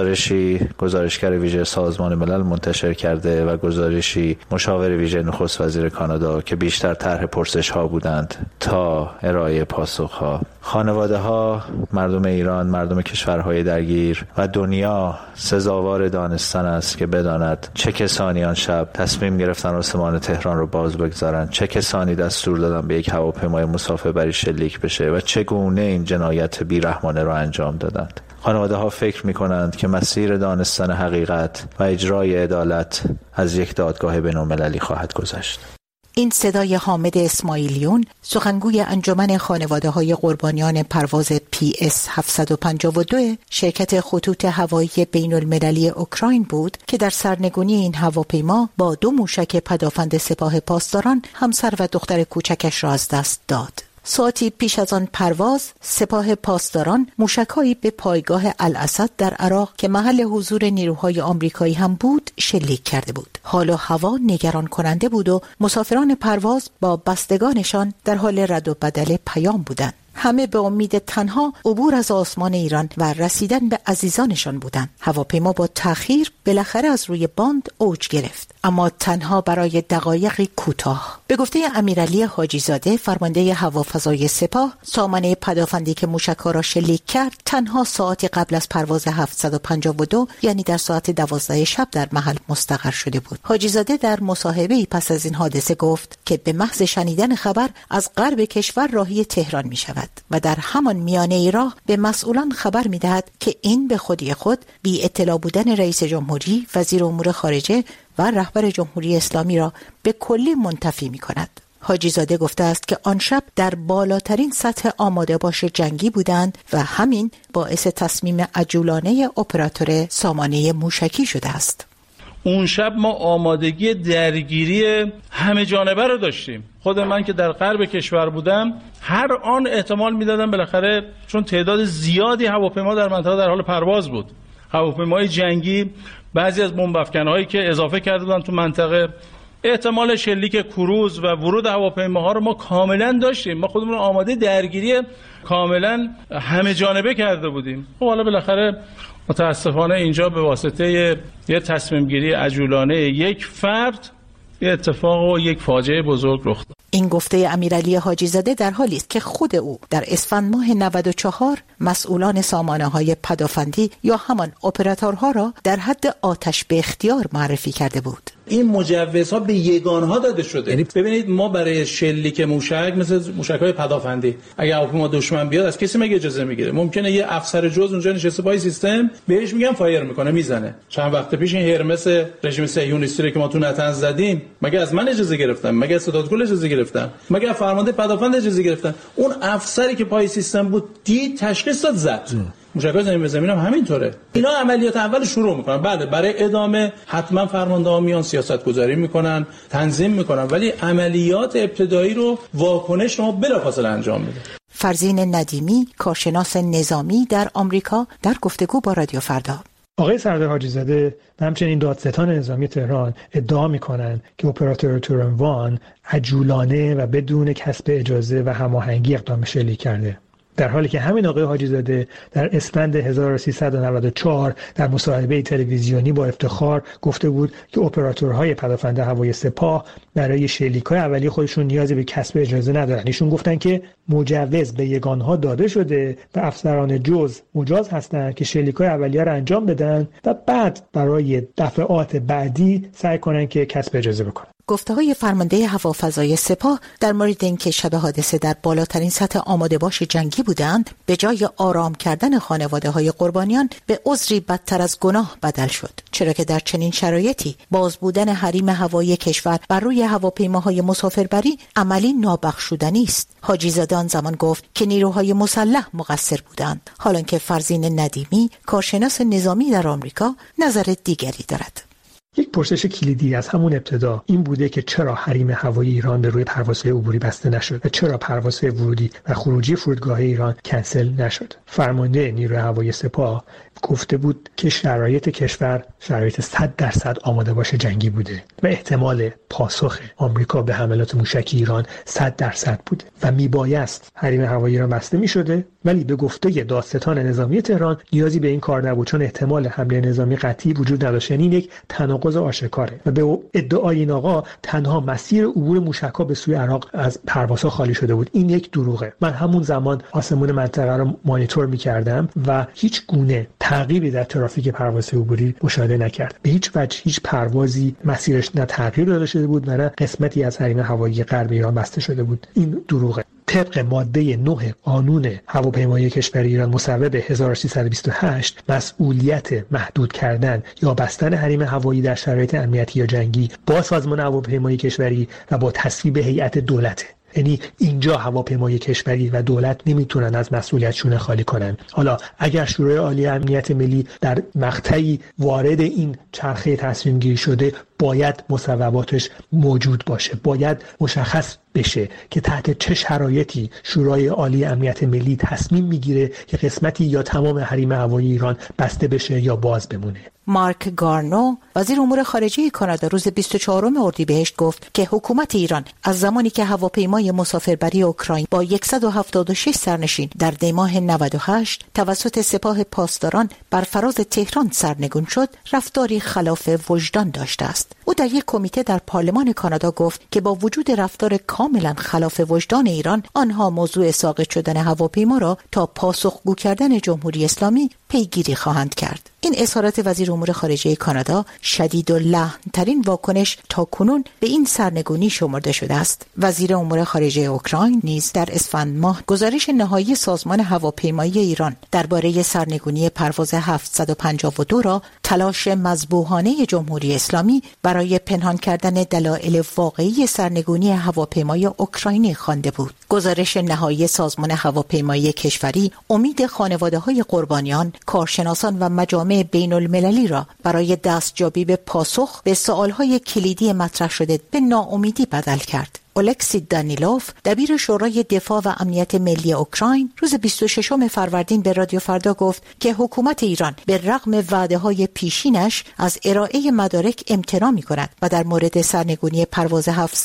گزارشگر ویژه سازمان ملل منتشر کرده و گزارشی مشاور ویژه نخست وزیر کانادا که بیشتر طرح پرسش‌ها بودند تا ارائه پاسخ‌ها. خانواده‌ها، مردم ایران، مردم کشورهای درگیر و دنیا سزاوار دانستن است که بداند چه کسانی آن شب تصمیم گرفتن آسمان تهران رو باز بگذارند، چه کسانی دستور دادن به یک هواپیمای مسافربری شلیک بشه و چگونه این جنایت بیرحمانه را انجام دادند. خانواده‌ها فکر می‌کنند که مسیر دانستن حقیقت و اجرای عدالت از یک دادگاه بین‌المللی خواهد گذشت. این صدای حامد اسماعیلیون، سخنگوی انجمن خانواده‌های قربانیان پرواز PS 752 شرکت خطوط هوایی بین‌المللی اوکراین بود که در سرنگونی این هواپیما با 2 موشک پدافند سپاه پاسداران همسر و دختر کوچکش را از دست داد. ساعتی پیش از آن پرواز، سپاه پاسداران موشک‌هایی به پایگاه الاسد در عراق که محل حضور نیروهای آمریکایی هم بود شلیک کرده بود. حال و هوا نگران کننده بود و مسافران پرواز با بستگانشان در حال رد و بدل پیام بودند. همه به امید تنها عبور از آسمان ایران و رسیدن به عزیزانشان بودند. هواپیما با تأخیر بالاخره از روی باند اوج گرفت، اما تنها برای دقایقی کوتاه. به گفته امیرعلی حاجی زاده، فرمانده هوافضای سپاه، سامانه پدافندی که موشک‌ها را شلیک کرد تنها ساعتی قبل از پرواز 752 یعنی در ساعت 12 شب در محل مستقر شده بود. حاجی زاده در مصاحبه‌ای پس از این حادثه گفت که به محض شنیدن خبر از غرب کشور راهی تهران می‌شود و در همان میانه راه به مسئولان خبر می‌دهد که این به خودی خود بی اطلاع بودن رئیس جمهوری، وزیر امور خارجه و رهبر جمهوری اسلامی را به کلی منتفی می‌کند. حاجی زاده گفته است که آن شب در بالاترین سطح آماده باش جنگی بودند و همین باعث تصمیم عجولانه اپراتور سامانه موشکی شده است. اون شب ما آمادگی درگیری همه جانبه رو داشتیم. خود من که در غرب کشور بودم هر آن احتمال میدادم بالاخره، چون تعداد زیادی هواپیما در منطقه در حال پرواز بود، هواپیمای جنگی، بعضی از بمب افکن‌هایی که اضافه کرده بودن تو منطقه، احتمال شلیک کروز و ورود هواپیماها رو ما کاملا داشتیم. ما خودمون آماده درگیری کاملا همه جانبه کرده بودیم. خب حالا بالاخره متاسفانه اینجا به واسطه یه تصمیم گیری عجولانه یک فرد یه اتفاق و یک فاجعه بزرگ رخ داد. این گفته امیرعلی حاجی زاده در حالی است که خود او در اسفند ماه 94 مسئولان سامانه‌های پدافندی یا همان اپراتورها را در حد آتش به اختیار معرفی کرده بود. این مجوزها به یگانها داده شده. یعنی ببینید ما برای شلیک موشک مثل موشک‌های پدافندی اگه هواپیما دشمن بیاد از کسی مگه اجازه میگیره؟ ممکنه یه افسر جز اونجا نشسته پای سیستم بهش میگن فایر میکنه، میزنه. چند وقت پیش این هرمس رژیم صهیونیستی که ما تو نتنز زدیم، مگه از من اجازه گرفتم؟ مگه از ستادگل اجازه گرفتم؟ مگه فرمانده پدافند اجازه گرفتن؟ اون افسری که پای سیستم بود دید، تشخیص داد، زد. موشک‌های زمین به زمین هم همینطوره. اینا عملیات اول شروع میکنن، بله برای ادامه حتما فرماندهان میان سیاست‌گذاری میکنن، تنظیم میکنن، ولی عملیات ابتدایی رو واکنش شما بلافاصله انجام میده. فرزین ندیمی، کارشناس نظامی در آمریکا، در گفتگو با رادیو فردا. آقای سردار حاجی‌زاده و همچنین دادستان نظامی تهران ادعا میکنن که اپراتور تورنوان عجولانه و بدون کسب اجازه و هماهنگی اقدام شلیک کرده، در حالی که همین آقای حاجی‌زاده در اسفند 1394 در مصاحبه تلویزیونی با افتخار گفته بود که اپراتورهای پدافند هوایی سپاه برای شلیک‌های اولیه خودشون نیازی به کسب اجازه ندارن. ایشون گفتن که مجوز به یگان‌ها داده شده و افسران جز مجاز هستند که شلیک‌های اولیه را انجام بدن و بعد برای دفعات بعدی سعی کنن که کسب اجازه بکنن. گفته‌های فرمانده هوافضای سپاه در مورد اینکه شب حادثه در بالاترین سطح آماده باش جنگی بودند، به جای آرام کردن خانواده‌های قربانیان به عذری بدتر از گناه بدل شد، چرا که در چنین شرایطی باز بودن حریم هوایی کشور بر روی هواپیماهای مسافربری عملی نابخشودنی است. حاجی‌زاده آن زمان گفت که نیروهای مسلح مقصر بودند، حالان که فرزین ندیمی، کارشناس نظامی در آمریکا، نظر دیگری دارد. یک پرسش کلیدی از همون ابتدا این بوده که چرا حریم هوایی ایران به روی پروازهای عبوری بسته نشد و چرا پروازهای ورودی و خروجی فرودگاه ایران کنسل نشد. فرمانده نیروی هوایی سپاه گفته بود که شرایط کشور شرایط 100% آماده باش جنگی بوده و احتمال پاسخ آمریکا به حملات موشکی ایران 100% بوده و میبایست حریم هوایی ایران بسته میشده، ولی به گفته دادستان نظامی تهران نیازی به این کار نبود، چون احتمال حمله نظامی قطعی وجود نداشت. یعنی یک تناقض آشکاره و به ادعای این آقا تنها مسیر عبور موشک‌ها به سوی عراق از پروازها خالی شده بود. این یک دروغه. من همون زمان آسمون منطقه رو مانیتور می‌کردم و هیچ گونه تغییری در ترافیک پروازهای عبوری مشاهده نکرد. به هیچ وجه هیچ پروازی مسیرش نه تغییر داده شده بود و نه قسمتی از حریم هوایی غرب ایران بسته شده بود. این دروغه. طبق ماده 9 قانون هواپیمایی کشور ایران مصوب 1328 مسئولیت محدود کردن یا بستن حریم هوایی در شرایط امنیتی یا جنگی با سازمان هواپیمایی کشوری و با تصویب هیئت دولته. یعنی اینجا هواپیمای کشوری و دولت نمیتونن از مسئولیتشون خالی کنن. حالا اگر شورای عالی امنیت ملی در مقطعی وارد این چرخه تصمیم گیری شده، باید مصوباتش موجود باشه، باید مشخص بشه که تحت چه شرایطی شورای عالی امنیت ملی تصمیم میگیره که قسمتی یا تمام حریم هوایی ایران بسته بشه یا باز بمونه. مارک گارنو، وزیر امور خارجه کانادا، روز 24 اردیبهشت گفت که حکومت ایران از زمانی که هواپیمای مسافربری اوکراین با 176 سرنشین در دی ماه 98 توسط سپاه پاسداران بر فراز تهران سرنگون شد، رفتاری خلاف وجدان داشته است. او در یک کمیته در پارلمان کانادا گفت که با وجود رفتار کاملا خلاف وجدان ایران، آنها موضوع ساقط شدن هواپیما را تا پاسخگو کردن جمهوری اسلامی پیگیری خواهند کرد. این اظهارات وزیر امور خارجه کانادا شدید و لحن‌ترین واکنش تاکنون به این سرنگونی شمرده شده است. وزیر امور خارجه اوکراین نیز در اسفند ماه گزارش نهایی سازمان هواپیمایی ایران درباره سرنگونی پرواز 752 را تلاش مذبوحانه جمهوری اسلامی برای پنهان کردن دلایل واقعی سرنگونی هواپیمای اوکراینی خوانده بود. گزارش نهایی سازمان هواپیمایی کشوری امید خانواده‌های قربانیان، کارشناسان و مجامع بین المللی را برای دستیابی به پاسخ به سوالهای کلیدی مطرح شده به ناامیدی بدل کرد. الکسی دانیلوف، دبیر شورای دفاع و امنیت ملی اوکراین، روز 26 فروردین به رادیو فردا گفت که حکومت ایران به رغم وعده‌های پیشینش از ارائه مدارک امتناع می‌کند و در مورد سرنگونی پرواز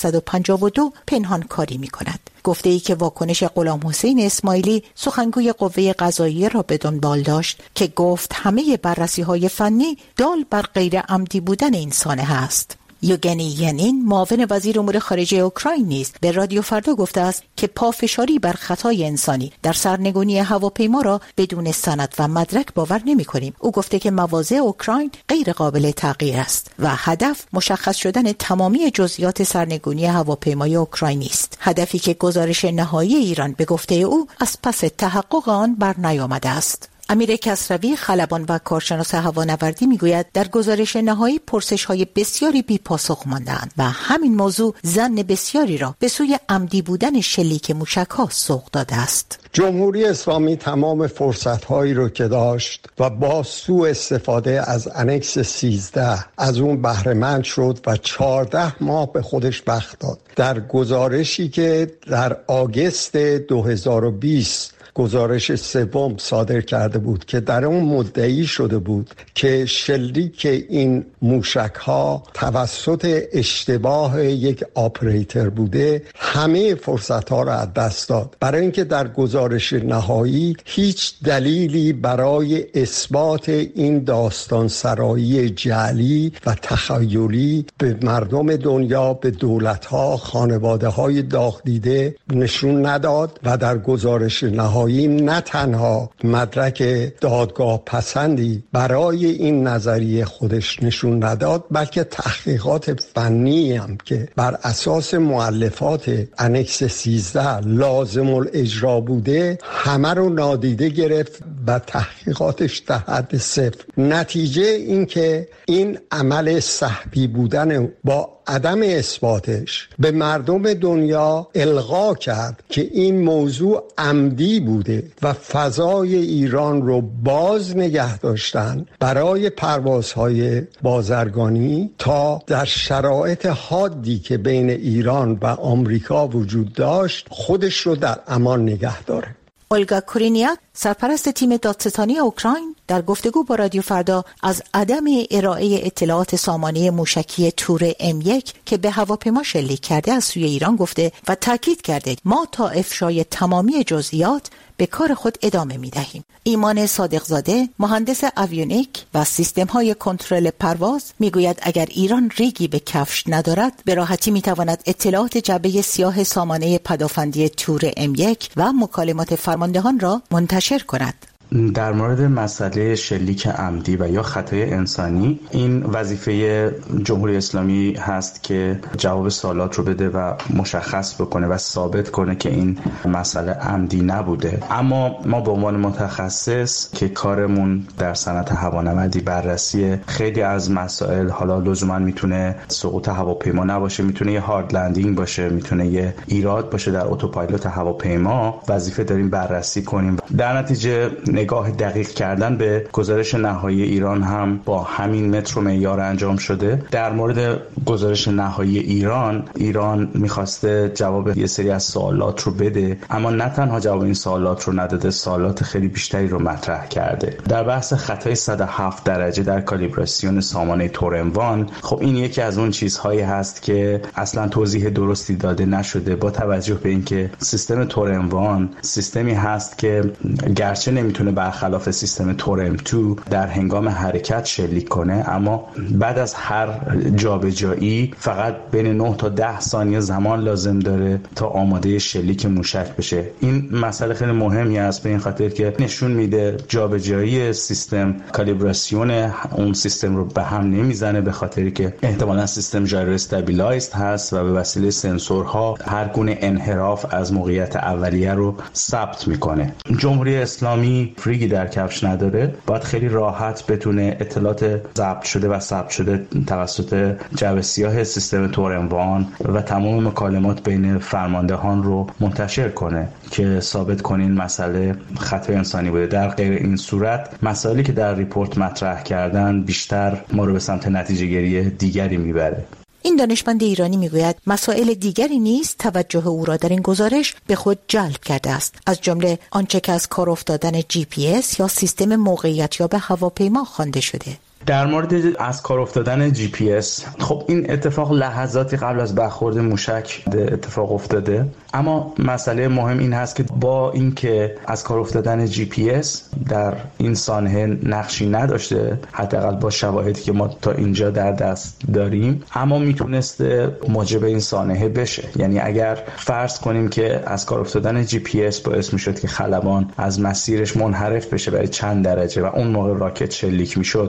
752 پنهانکاری می‌کند. گفته‌ای که واکنش غلام حسین اسماعیلی، سخنگوی قوه قضاییه را به دنبال داشت که گفت همه بررسی‌های فنی دال بر غیر عمدی بودن این سانحه است. یوگنی ینین، معاون وزیر امور خارجه اوکراین نیز به رادیو فردا گفته است که پافشاری بر خطای انسانی در سرنگونی هواپیما را بدون سند و مدرک باور نمی‌کنیم. او گفته که مواضع اوکراین غیر قابل تغییر است و هدف مشخص شدن تمامی جزئیات سرنگونی هواپیمای اوکراینی است، هدفی که گزارش نهایی ایران به گفته او از پس تحقق آن بر نیامده است. امیر کسروی خلبان و کارشناس هوانوردی میگوید در گزارش نهایی پرسش‌های بسیاری بی پاسخ مانده‌اند و همین موضوع ظن بسیاری را به سوی عمدی بودن شلیک موشک‌ها سوق داده است. جمهوری اسلامی تمام فرصت‌هایی رو که داشت و با سوء استفاده از انکس 13 از اون بهره مند شد و 14 ماه به خودش وقت داد. در گزارشی که در آگوست 2020 گزارش سوم صادر کرده بود که در اون مدعی شده بود که شلیک این موشک‌ها توسط اشتباه یک آپریتر بوده، همه فرصت‌ها را از دست داد. برای اینکه در گزارش نهایی هیچ دلیلی برای اثبات این داستان سرایی جعلی و تخیلی به مردم دنیا، به دولت‌ها، خانواده‌های داغ دیده نشون نداد و در گزارش نهایی نه تنها مدرک دادگاه پسندی برای این نظریه خودش نشون نداد، بلکه تحقیقات فنی هم که بر اساس مؤلفات انکس 13 لازم الاجرا بوده همه رو نادیده گرفت و تحقیقاتش در حد صفر. نتیجه این که این عمل سهوی بودن با عدم اثباتش به مردم دنیا القا کرد که این موضوع عمدی بوده و فضای ایران رو باز نگه داشتن برای پروازهای بازرگانی تا در شرایط حادی که بین ایران و آمریکا وجود داشت خودش رو در امان نگه داره. اولگا کورینیا، سرپرست تیم دادستانی اوکراین، در گفتگو با رادیو فردا از عدم ارائه اطلاعات سامانه موشکی تور M1 که به هواپیما شلیک کرده از سوی ایران گفته و تاکید کرده ما تا افشای تمامی جزئیات به کار خود ادامه می دهیم. ایمان صادقزاده، مهندس اویونیک و سیستم های کنترل پرواز می گوید اگر ایران ریگی به کفش ندارد به راحتی می تواند اطلاعات جعبه سیاه سامانه پدافندی تور M1 و مکالمات فرماندهان را منتشر کند. در مورد مسئله شلیک عمدی و یا خطای انسانی، این وظیفه جمهوری اسلامی هست که جواب سوالات رو بده و مشخص بکنه و ثابت کنه که این مسئله عمدی نبوده. اما ما به عنوان متخصص که کارمون در صنعت هوانوردی بررسی خیلی از مسائل، حالا لزوما میتونه سقوط هواپیما نباشه، میتونه یه هارد لندینگ باشه، میتونه یه ایراد باشه در اتوپایلوت هواپیما، وظیفه داریم بررسی کنیم. در نتیجه نگاه دقیق کردن به گزارش نهایی ایران هم با همین متر و معیار انجام شده. در مورد گزارش نهایی ایران میخواسته جواب یه سری از سوالات رو بده، اما نه تنها جواب این سوالات رو نداده، سوالات خیلی بیشتری رو مطرح کرده. در بحث خطای 107 درجه در کالیبراسیون سامانه تورم 1، خب این یکی از اون چیزهایی هست که اصلا توضیح درستی داده نشده، با توجه به اینکه سیستم تورم 1 سیستمی هست که گرچه نمیتونه برخلاف سیستم تورم 2 در هنگام حرکت شلیک کنه، اما بعد از هر جابجایی فقط بین 9 تا 10 ثانیه زمان لازم داره تا آماده شلیک موشک بشه. این مسئله خیلی مهمی است به این خاطر که نشون میده جابجایی سیستم، کالیبراسیون اون سیستم رو به هم نمیزنه، به خاطری که احتمالاً سیستم جایرو استابیلایزد هست و به وسیله سنسورها هر گونه انحراف از موقعیت اولیه رو ثبت میکنه. جمهوری اسلامی ریگی در کفش نداره، باید خیلی راحت بتونه اطلاعات ضبط شده و ثبت شده توسط جعبه سیاه سیستم تورم 1 و تمام مکالمات بین فرماندهان رو منتشر کنه که ثابت کنه این مسئله خطای انسانی بوده. در غیر این صورت مسائلی که در ریپورت مطرح کردن بیشتر ما رو به سمت نتیجه گیری دیگری میبره. این دانشمند ایرانی میگوید مسائل دیگری نیز توجه او را در این گزارش به خود جلب کرده است، از جمله آنچه که از کار افتادن GPS یا سیستم موقعیت یاب هواپیما خوانده شده. در مورد از کار افتادن GPS، خب این اتفاق لحظاتی قبل از برخورد موشک اتفاق افتاده، اما مسئله مهم این هست که با اینکه از کار افتادن GPS در این سانحه نقشی نداشته، حداقل با شواهدی که ما تا اینجا در دست داریم، اما میتونسته موجب این سانحه بشه. یعنی اگر فرض کنیم که از کار افتادن GPS باعث میشد که خلبان از مسیرش منحرف بشه برای چند درجه و اون موقع راکت شلیک میشد، آیا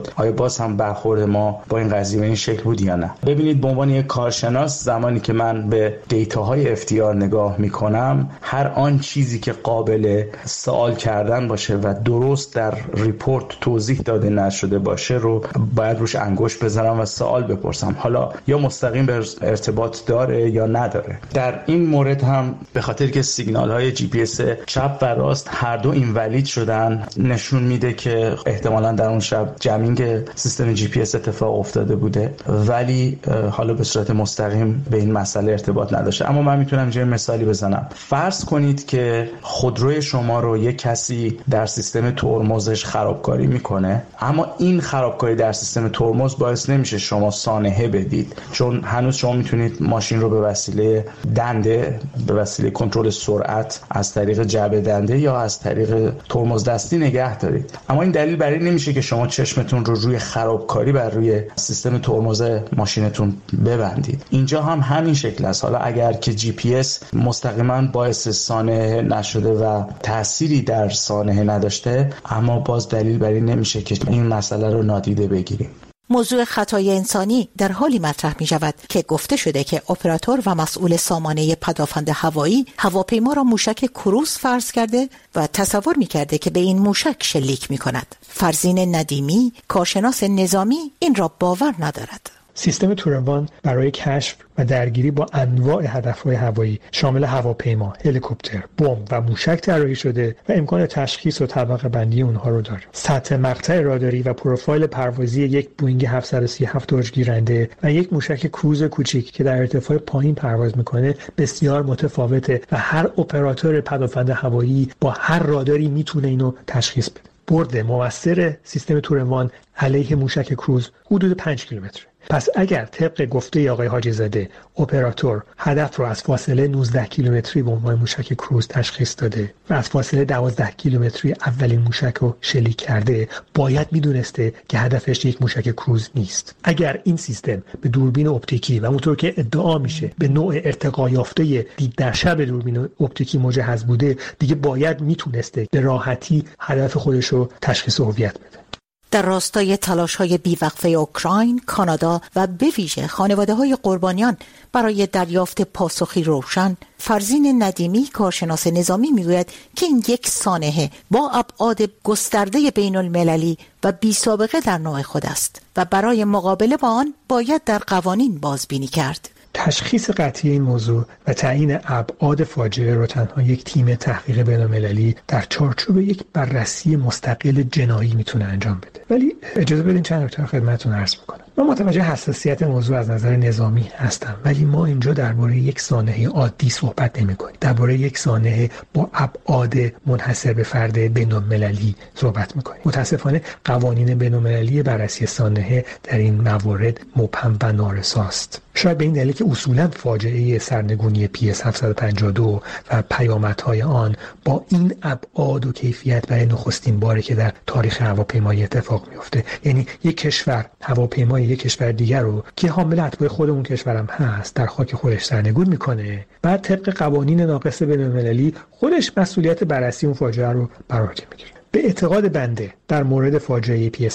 باز هم برخورد ما با این قضیه به این شکل بود یا نه. ببینید به عنوان یک کارشناس زمانی که من به دیتاهای FTR نگاه میکنم، هر آن چیزی که قابل سوال کردن باشه و درست در ریپورت توضیح داده نشده باشه رو باید روش انگشت بزنم و سوال بپرسم، حالا یا مستقیم به ارتباط داره یا نداره. در این مورد هم به خاطر که سیگنال های GPS چپ و راست هر دو اینولید شدن، نشون میده که احتمالاً در اون شب جمینگ سیستم GPS اتفاق افتاده بوده، ولی حالا به صورت مستقیم به این مسئله ارتباط نداشته. اما من میتونم یه مثالی بزنم. فرض کنید که خودروی شما رو یک کسی در سیستم ترمزش خرابکاری میکنه، اما این خرابکاری در سیستم ترمز باعث نمیشه شما سانحه بدید، چون هنوز شما میتونید ماشین رو به وسیله دنده، به وسیله کنترل سرعت از طریق جعبه دنده یا از طریق ترمز دستی نگه دارید. اما این دلیل برای نمیشه که شما چشمتون رو روی خرابکاری بر روی سیستم ترمز ماشینتون ببندید. اینجا هم همین شکل است. حالا اگر که GPS مستقیما باعث سانحه نشده و تأثیری در سانحه نداشته، اما باز دلیل برای نمیشه که این مسئله رو نادیده بگیریم. موضوع خطای انسانی در حالی مطرح می شود که گفته شده که اپراتور و مسئول سامانه پدافند هوایی هواپیما را موشک کروز فرض کرده و تصور می کرده که به این موشک شلیک می کند. فرزین ندیمی، کارشناس نظامی، این را باور ندارد. سیستم تورنوان برای کشف و درگیری با انواع هدفهای هوایی شامل هواپیما، هلیکوپتر، بمب و موشک طراحی شده و امکان تشخیص و طبقه بندی اونها رو داره. سطح مقطع راداری و پروفایل پروازی یک بوینگ 737 اوجگیرنده و یک موشک کروز کوچیک که در ارتفاع پایین پرواز میکنه بسیار متفاوته و هر اپراتور پدافند هوایی با هر راداری میتونه اینو تشخیص بده. برد موثر سیستم تورنوان علیه موشک کروز حدود 5 کیلومتر. پس اگر طبق گفته آقای حاجی زاده اپراتور هدف رو از فاصله 19 کیلومتری به عنوان موشک کروز تشخیص داده و از فاصله 12 کیلومتری اولین موشک رو شلیک کرده، باید میدونسته که هدفش یک موشک کروز نیست. اگر این سیستم به دوربین اپتیکی و اونطور که ادعا میشه به نوع ارتقا یافته دید در شب دوربین اپتیکی مجهز بوده، دیگه باید میتونسته به راحتی هدف خودش رو تشخیص هویت بده. در راستای تلاش‌های بیوقفه اوکراین، کانادا و به ویژه خانواده‌های قربانیان برای دریافت پاسخی روشن، فرزین ندیمی، کارشناس نظامی میگوید که این یک سانحه با ابعاد گسترده بین‌المللی و بی‌سابقه در نوع خود است و برای مقابله با آن باید در قوانین بازبینی کرد. تشخیص قطعی این موضوع و تعیین ابعاد فاجعه رو تنها یک تیم تحقیق بین‌المللی در چارچوب یک بررسی مستقل جنایی میتونه انجام بده. ولی اجازه بدین چند نکته خدمتتون عرض بکنم. من متوجه حساسیت موضوع از نظر نظامی هستم، ولی ما اینجا درباره یک سانحه عادی صحبت نمی‌کنیم. درباره یک سانحه با ابعاد منحصر به فرد بین‌المللی صحبت می‌کنیم. متأسفانه قوانین بین‌المللی بررسی سانحه در این موارد مبهم و نارساست. شاید به این دلیل که اصولاً فاجعه سرنگونی PS 752 و پیامدهای آن با این ابعاد و کیفیت برای نخستین باره که در تاریخ هواپیمایی اتفاق میفته. یعنی یک کشور هواپیمای یک کشور دیگر رو که حامل اتباع خود اون کشورم هست در خاک خودش سرنگون میکنه، بعد طبق قوانین ناقص بین‌المللی خودش مسئولیت بررسی اون فاجعه رو بر عهده میگیره. به اعتقاد بنده در مورد فاجعه PS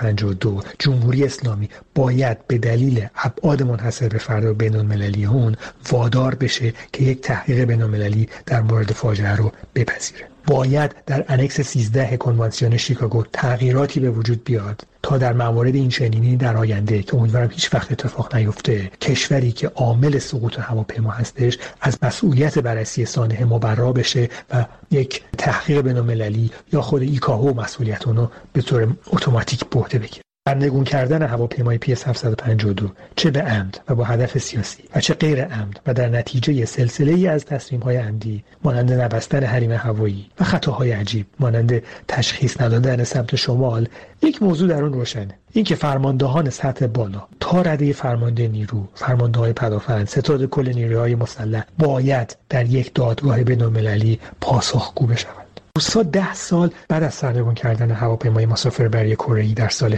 752 جمهوری اسلامی باید به دلیل ابعاد منحصر به فرد و بین‌المللی اون وادار بشه که یک تحقیق بین‌المللی در مورد فاجعه رو بپذیره. باید در انکس 13 کنوانسیون شیکاگو تغییراتی به وجود بیاد تا در موارد این چنینی در آینده که امیدوارم هیچ وقت اتفاق نیفته، کشوری که عامل سقوط هواپیما هستش از مسئولیت بررسی سانحه مبرا بشه و یک تحقیق بین‌المللی یا خود ایکاهو مسئولیت اونو به طور اتوماتیک به عهده بگیره. سرنگون کردن هواپیمای PS 752 چه به عمد و با هدف سیاسی و چه غیر عمد و در نتیجه سلسله‌ای از تصمیم‌های عمدی مانند نبستن حریم هوایی و خطاهای عجیب مانند تشخیص ندادن سمت شمال، یک موضوع در اون روشنه: این که فرماندهان سطح بالا تا رده فرمانده نیرو، فرمانده‌های پدافند، ستاد کل نیروهای مسلح باید در یک دادگاه بین‌المللی پاسخگو بشوند. روس‌ها 10 سال بعد از سرنگون کردن هواپیمای مسافربری کره‌ای در سال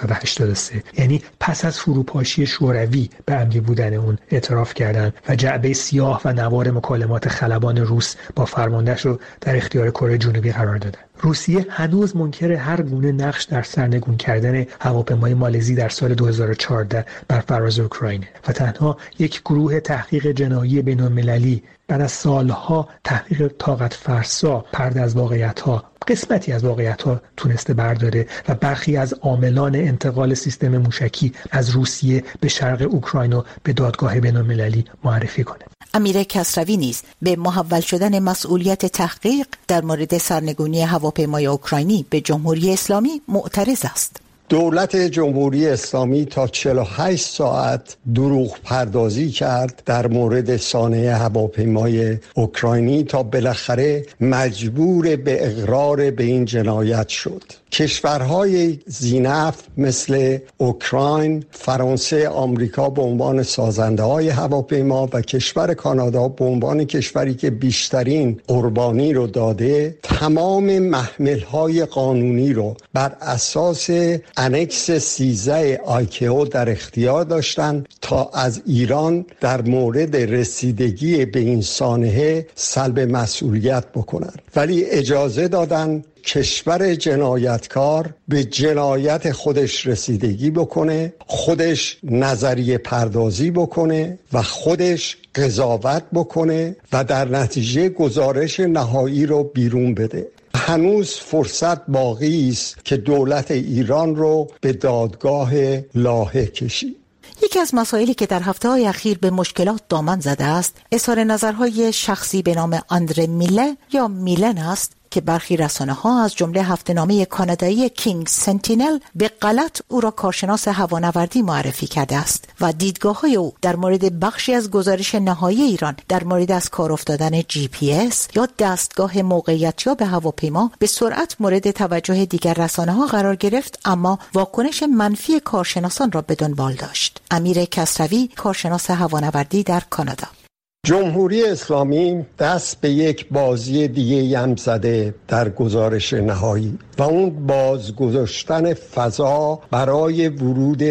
1983، یعنی پس از فروپاشی شوروی به عمدی بودن اون اعتراف کردند و جعبه سیاه و نوار مکالمات خلبان روس با فرماندهش رو در اختیار کره جنوبی قرار دادن. روسیه هنوز منکر هر گونه نقش در سرنگون کردن هواپیمای مالزی در سال 2014 بر فراز اوکراین و تنها یک گروه تحقیق جنایی بین‌المللی بعد از سالها تحقیق طاقت فرسا پرده از واقعیت‌ها، قسمتی از واقعیت‌ها تونسته برداره و برخی از عاملان انتقال سیستم موشکی از روسیه به شرق اوکراین رو به دادگاه بین‌المللی معرفی کنه. امیر کسروی نیز به محول شدن مسئولیت تحقیق در مورد سرنگونی هواپیمای اوکراینی به جمهوری اسلامی معترض است. دولت جمهوری اسلامی تا 48 ساعت دروغ پردازی کرد در مورد صانع هواپیمای اوکراینی تا بالاخره مجبور به اقرار به این جنایت شد. کشورهای ذی‌نفع مثل اوکراین، فرانسه، آمریکا به عنوان سازنده های هواپیما و کشور کانادا به عنوان کشوری که بیشترین قربانی رو داده، تمام محمل های قانونی رو بر اساس انکس 13 آیکئو در اختیار داشتن تا از ایران در مورد رسیدگی به این سانحه سلب مسئولیت بکنن، ولی اجازه دادن کشور جنایتکار به جنایت خودش رسیدگی بکنه، خودش نظریه پردازی بکنه و خودش قضاوت بکنه و در نتیجه گزارش نهایی رو بیرون بده. هنوز فرصت باقی است که دولت ایران رو به دادگاه لاهه کشید. یکی از مسائلی که در هفته‌های اخیر به مشکلات دامن زده است، اظهار نظرهای شخصی به نام آندره میله یا میلن است که برخی رسانه‌ها از جمله هفته‌نامه کانادایی کینگ سنتینل به غلط او را کارشناس هوانوردی معرفی کرده است و دیدگاه‌های او در مورد بخشی از گزارش نهایی ایران در مورد از کار افتادن GPS یا دستگاه موقعیتیاب هواپیما به سرعت مورد توجه دیگر رسانه‌ها قرار گرفت، اما واکنش منفی کارشناسان را به دنبال داشت. امیر کسروی، کارشناس هوانوردی در کانادا: جمهوری اسلامی دست به یک بازی دیگه هم زده در گزارش نهایی و اون بازگذاشتن فضا برای ورود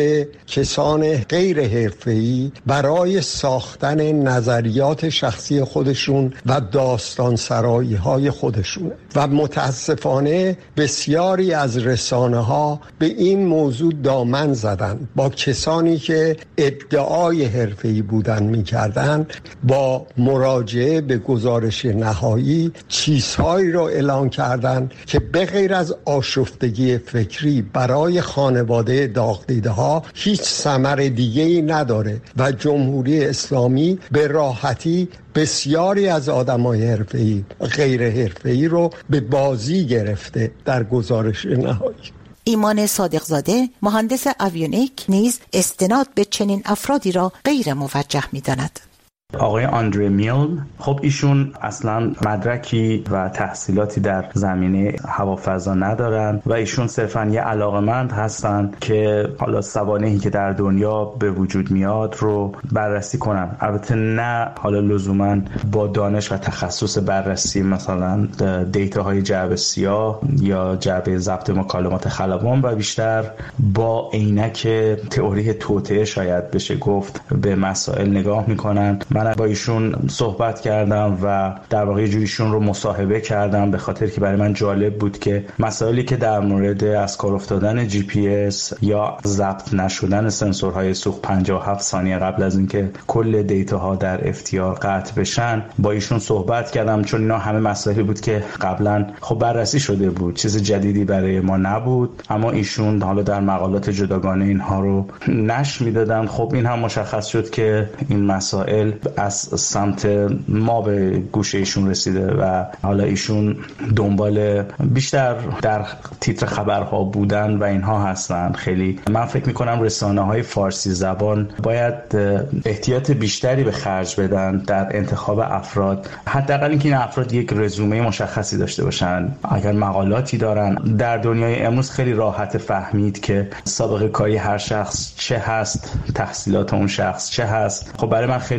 کسان غیر حرفه‌ای برای ساختن نظریات شخصی خودشون و داستان سرایی های خودشونه و متاسفانه بسیاری از رسانه‌ها به این موضوع دامن زدن، با کسانی که ادعای حرفه‌ای بودن می‌کردن با مراجعه به گزارش نهایی چیزهایی را اعلام کردند که به غیر از آشفتگی فکری برای خانواده داغ دیده ها هیچ ثمر دیگه‌ای نداره و جمهوری اسلامی به راحتی بسیاری از آدمای حرفه‌ای غیر حرفه‌ای رو به بازی گرفته در گزارش نهایی. ایمان صادقزاده، مهندس آویونیک، نیز استناد به چنین افرادی را غیر موجه می‌داند. آقای آندره میل، خب ایشون اصلا مدرکی و تحصیلاتی در زمینه هوافضا ندارن و ایشون صرفا یه علاقمند هستن که حالا سوانحی که در دنیا به وجود میاد رو بررسی کنن. البته نه حالا لزوما با دانش و تخصص بررسی مثلا دیتاهای جعبه سیاه یا جعبه ضبط مکالمات خلبان و بیشتر با عینک تئوری توطئه شاید بشه گفت به مسائل نگاه میکنن. من با ایشون صحبت کردم و در واقع جوریشون رو مصاحبه کردم به خاطر که برای من جالب بود که مسائلی که در مورد از کار افتادن GPS یا ضبط نشدن سنسورهای سوخت 57 ثانیه قبل از اینکه کل دیتاها در افتیار قطع بشن با ایشون صحبت کردم، چون اینا همه مسائلی بود که قبلا خب بررسی شده بود، چیز جدیدی برای ما نبود، اما ایشون حالا در مقالات جداگانه اینها رو نشر میدادن. خب این هم مشخص شد که این مسائل از سمت ما به گوش ایشون رسیده و حالا ایشون دنبال بیشتر در تیتر خبرها بودن و اینها هستن. خیلی من فکر میکنم رسانه‌های فارسی زبان باید احتیاط بیشتری به خرج بدن در انتخاب افراد، حداقل اینکه این افراد یک رزومه مشخصی داشته باشن. اگر مقالاتی دارن در دنیای امروز خیلی راحت فهمید که سابقه کاری هر شخص چه هست، تحصیلات اون شخص چه هست. خب برای من خیلی عجیب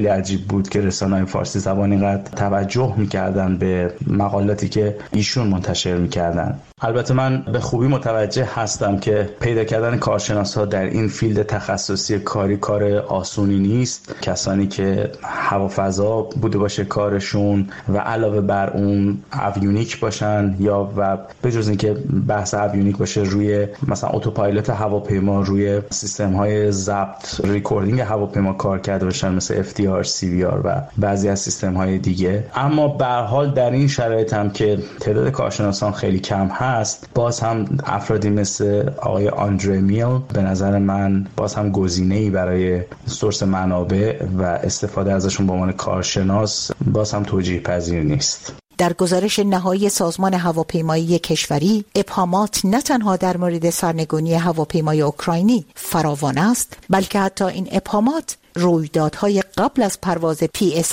عجیب بود که رسانه‌های فارسی زبان اینقدر توجه می‌کردن به مقالاتی که ایشون منتشر می‌کردن. البته من به خوبی متوجه هستم که پیدا کردن کارشناس‌ها در این فیلد تخصصی کار آسونی نیست. کسانی که هوافضا بوده باشه کارشون و علاوه بر اون اویونیک باشن یا و بجز اینکه بحث اویونیک باشه روی مثلا اتوپایلوت هواپیما، روی سیستم‌های ضبط ریکوردینگ هواپیما کار کرده باشن مثل FDR، CVR و بعضی از سیستم‌های دیگه. اما به هر حال در این شرایط هم که تعداد کارشناسان خیلی کم هست، باز هم افرادی مثل آقای آندره میل به نظر من باز هم گزینه‌ای برای سورس منابع و استفاده ازشون به عنوان کارشناس باز هم توجیه پذیر نیست. در گزارش نهایی سازمان هواپیمایی کشوری، ابهامات نه تنها در مورد سرنگونی هواپیمای اوکراینی فراوان است، بلکه حتی این ابهامات رویدادهای قبل از پرواز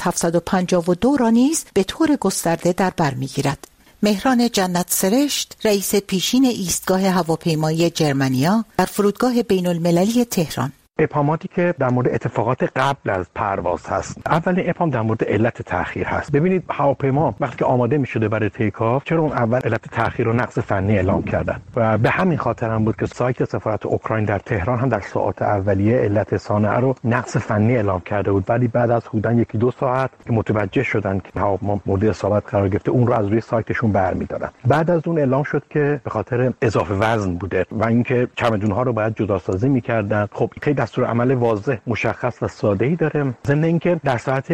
PS752 را نیز به طور گسترده در بر می‌گیرد. مهران جنت سرشت، رئیس پیشین ایستگاه هواپیمایی جرمنیا در فرودگاه بین‌المللی تهران: ابهاماتی که در مورد اتفاقات قبل از پرواز هست. اولین ابهام در مورد علت تأخیر هست. ببینید هواپیما وقتی که آماده می‌شده برای تیکاف، چرا اون اول علت تأخیر رو نقص فنی اعلام کردن؟ و به همین خاطر هم بود که سایت سفارت اوکراین در تهران هم در ساعات اولیه علت صانعه رو نقص فنی اعلام کرده بود، ولی بعد از حدوداً 1-2 ساعت که متوجه شدن که هواپیما مورد اصابت قرار گرفته، اون رو از روی سایتشون برمی‌دارن. بعد از اون اعلام شد که به خاطر اضافه وزن بوده و اینکه چمدون‌ها رو باید جداسازی می‌کردن. خب خیلی دستور عمل واضح، مشخص و ساده‌ای داره. ضمن اینکه در ساعت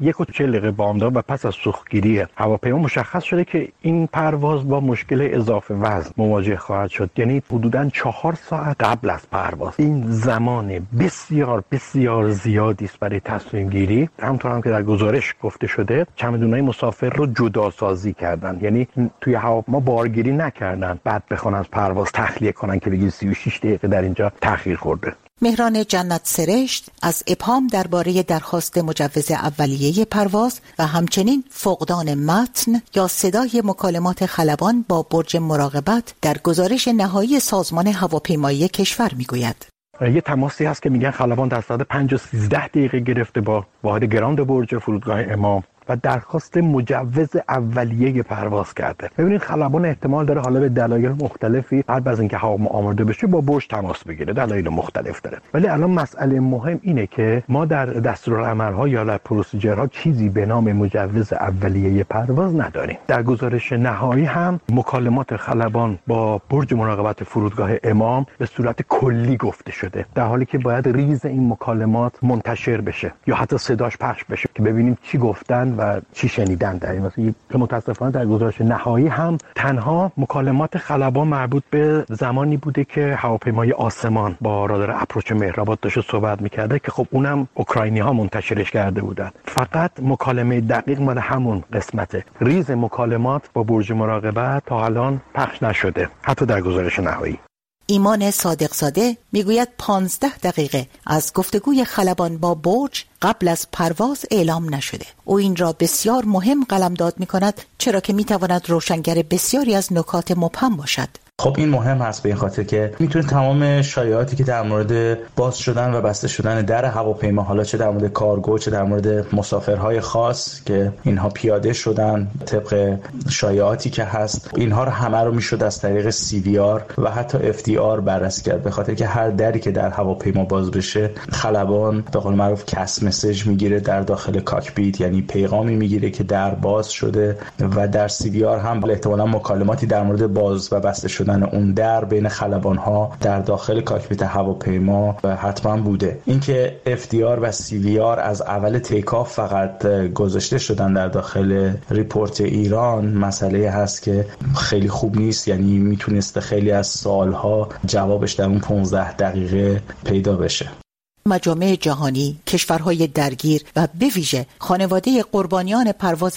1:40 بامداد و پس از سوختگیری هواپیما مشخص شده که این پرواز با مشکل اضافه وزن مواجه خواهد شد، یعنی حدوداً 4 ساعت قبل از پرواز. این زمان بسیار بسیار زیادی است برای تصمیم گیری. همونطور هم که در گزارش گفته شده، چمدون‌های مسافر رو جداسازی کردن، یعنی توی هواپیما بارگیری نکردن بعد بخوان از پرواز تخلیه کنن که بگید 36 دقیقه در اینجا تأخیر خورده. مهران جنت سرشت از ابهام درباره درخواست مجوز اولیه پرواز و همچنین فقدان متن یا صدای مکالمات خلبان با برج مراقبت در گزارش نهایی سازمان هواپیمایی کشور میگوید: یه تماسی هست که میگن خلبان در ساعت 5:13 گرفته با واحد گراند برج فرودگاه امام و درخواست مجوز اولیه پرواز کرده. ببینید خلبان احتمال داره حالا به دلایل مختلفی قبل از اینکه هواپیما آماده بشه با برج تماس بگیره، دلایل مختلف داره. ولی الان مسئله مهم اینه که ما در دستورالعمل‌ها یا در پروسیجرها چیزی به نام مجوز اولیه پرواز نداریم. در گزارش نهایی هم مکالمات خلبان با برج مراقبت فرودگاه امام به صورت کلی گفته شده، در حالی که باید ریز این مکالمات منتشر بشه یا حتی صداش پخش بشه که ببینیم چی گفتن و چی شنیدن. در این مثلا که متاسفانه در گزارش نهایی هم تنها مکالمات خلبان مربوط به زمانی بوده که هواپیمای آسمان با رادار اپروچ مهرآباد داشته صحبت میکرده که خب اونم اوکراینی ها منتشرش کرده بودن. فقط مکالمه دقیق مال همون قسمته. ریز مکالمات با برج مراقبت تا الان پخش نشده، حتی در گزارش نهایی. ایمان صادقزاده میگوید 15 دقیقه از گفتگوی خلبان با برج قبل از پرواز اعلام نشده. او این را بسیار مهم قلمداد می‌کند، چرا که می‌تواند روشنگر بسیاری از نکات مبهم باشد. خب این مهم هست به این خاطر که میتونه تمام شایعاتی که در مورد باز شدن و بسته شدن در هواپیما، حالا چه در مورد کارگو چه در مورد مسافرهای خاص که اینها پیاده شدن طبق شایعاتی که هست، اینها رو همه رو میشد از طریق CVR و حتی FDR بررسی کرد، به خاطر که هر دری که در هواپیما باز بشه خلبان به قول معروف کس مسیج میگیره در داخل کاکپیت، یعنی پیغامی میگیره که در باز شده و در CVR هم احتمالاً مکالماتی در مورد باز و بسته شدن اون در بین خلبان‌ها در داخل کاکپیت هواپیما حتما بوده. اینکه FDR و CVR از اول تیکاف فقط گذاشته شدن در داخل ریپورت ایران مسئله هست که خیلی خوب نیست، یعنی میتونسته خیلی از سالها جوابش در اون 15 دقیقه پیدا بشه. مجامع جهانی، کشورهای درگیر و به ویژه خانواده قربانیان پرواز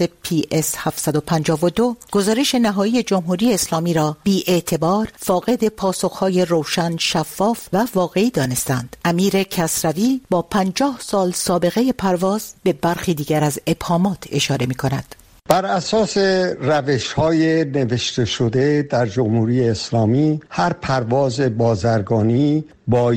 PS752 گزارش نهایی جمهوری اسلامی را بی‌اعتبار، فاقد پاسخهای روشن، شفاف و واقعی دانستند. امیر کسروی با 50 سال سابقه پرواز به برخی دیگر از ابهامات اشاره می‌کند. بر اساس روش‌های نوشته شده در جمهوری اسلامی هر پرواز بازرگانی باید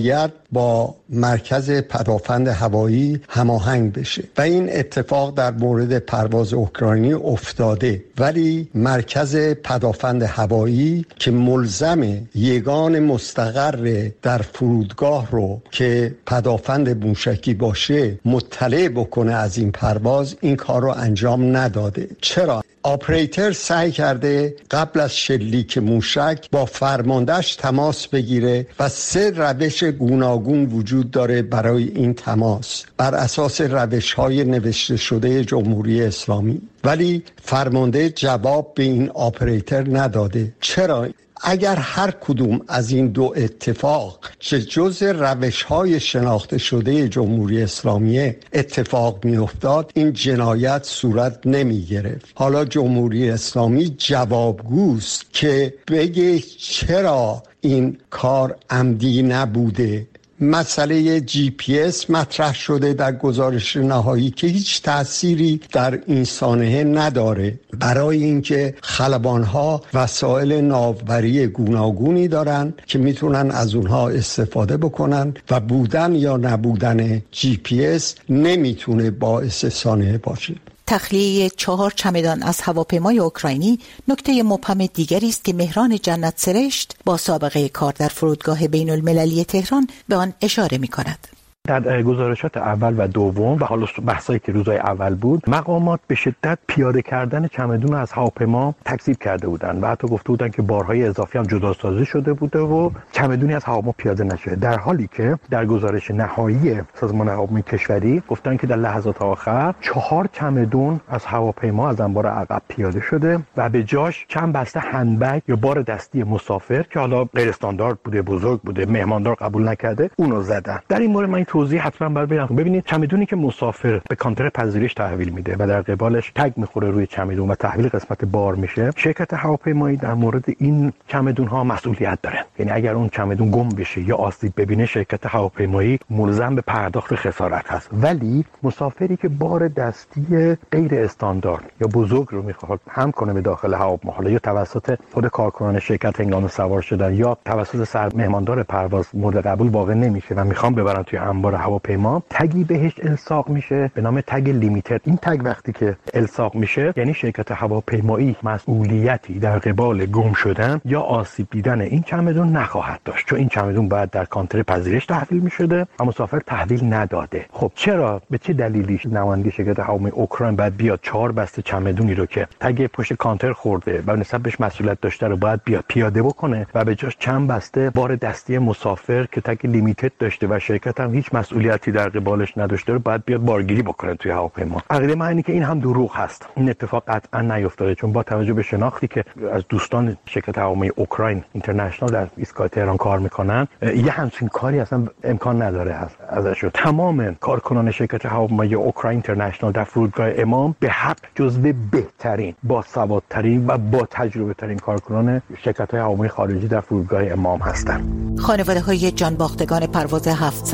با مرکز پدافند هوایی هماهنگ بشه و این اتفاق در مورد پرواز اوکراینی افتاده، ولی مرکز پدافند هوایی که ملزم یگان مستقر در فرودگاه رو که پدافند موشکی باشه مطلع بکنه از این پرواز، این کار رو انجام نداده. چرا؟ آپریتر سعی کرده قبل از شلیک موشک با فرماندهش تماس بگیره و 3 روش گوناگون وجود داره برای این تماس بر اساس روش‌های نوشته شده جمهوری اسلامی، ولی فرمانده جواب به این آپریتر نداده. چرا؟ اگر هر کدوم از این دو اتفاق که جز روش‌های شناخته شده جمهوری اسلامی اتفاق می‌افتاد، این جنایت صورت نمی‌گرفت. حالا جمهوری اسلامی جوابگوست که بگه چرا این کار عمدی نبوده. مسئله GPS مطرح شده در گزارش نهایی که هیچ تأثیری در این سانحه نداره، برای اینکه خلبان‌ها وسایل ناوبری گوناگونی دارن که میتونن از اونها استفاده بکنن و بودن یا نبودن GPS نمیتونه باعث سانحه باشه. تخلیه 4 چمدان از هواپیمای اوکراینی نکته مبهم دیگری است که مهران جنت سرشت با سابقه کار در فرودگاه بین المللی تهران به آن اشاره می کند. در گزارشات اول و دوم و حالا بحثایی که روزهای اول بود، مقامات به شدت پیاده کردن چمدون از هواپیما تکذیب کرده بودند و حتی گفته بودند که بارهای اضافی هم جداسازی شده بوده و چمدونی از هواپیما پیاده نشده، در حالی که در گزارش نهایی سازمان هواپیمایی کشوری گفتن که در لحظات آخر 4 چمدون از هواپیما از انبار عقب پیاده شده و به جاش چند بسته هندبگ یا بار دستی مسافر که حالا غیر استاندارد بوده، بزرگ بوده، مهماندار قبول نکرده، اونو زدن. در این مورد من توضیح حتما باید بدم. ببینید، چمدونی که مسافر به کانتر پذیرش تحویل میده و در قبالش تگ میخوره روی چمدون و تحویل قسمت بار میشه، شرکت هواپیمایی در مورد این چمدون ها مسئولیت داره. یعنی اگر اون چمدون گم بشه یا آسیب ببینه، شرکت هواپیمایی ملزم به پرداخت خسارت هست. ولی مسافری که بار دستی غیر استاندارد یا بزرگ رو میخواد حمل کنه به داخل هواپیما، یا توسط خود کارکنان شرکت هنگام سوار شدن یا توسط سر مهماندار پرواز مورد قبول واقع نمیشه و میخوام ببرن توی انبار هواپیما، تگی بهش الصاق میشه به نام تگ لیمیتد. این تگ وقتی که الصاق میشه، یعنی شرکت هواپیمایی مسئولیتی در قبال گم شدن یا آسیب دیدن این چمدون نخواهد داشت، چون این چمدون باید در کانتر پذیرش تحویل میشده و مسافر تحویل نداده. خب چرا، به چه دلیلی نماینده شرکت هواپیمای اوکراین باید بیاد 4 بسته چمدونی رو که تگ پشت کانتر خورده و نسبت بهش مسئولیت داشته رو باید بیاد پیاده بکنه و به جاش چند بسته بار دستی مسافر که تگ لیمیتد داشته و شرکت هم هیچ مسئولیتی در قبالش نداشته رو باید بیاد بارگیری بکنه توی هواپیما؟ عقیده من اینه که این هم دروغ هست. این اتفاق قطعا نیفتاده، چون با توجه به شناختی که از دوستان شرکت هواپیمای اوکراین اینترنشنال در ایستگاه تهران کار میکنن، یه همچین کاری اصلا امکان نداره ازش. تمام کارکنان شرکت هواپیمای اوکراین اینترنشنال در فرودگاه امام به حق جزو بهترین، با سوادترین و با تجربه ترین کارکنان شرکت هواپیمای خارجی در فرودگاه امام هستند. خانواده‌های جانباختگان پرواز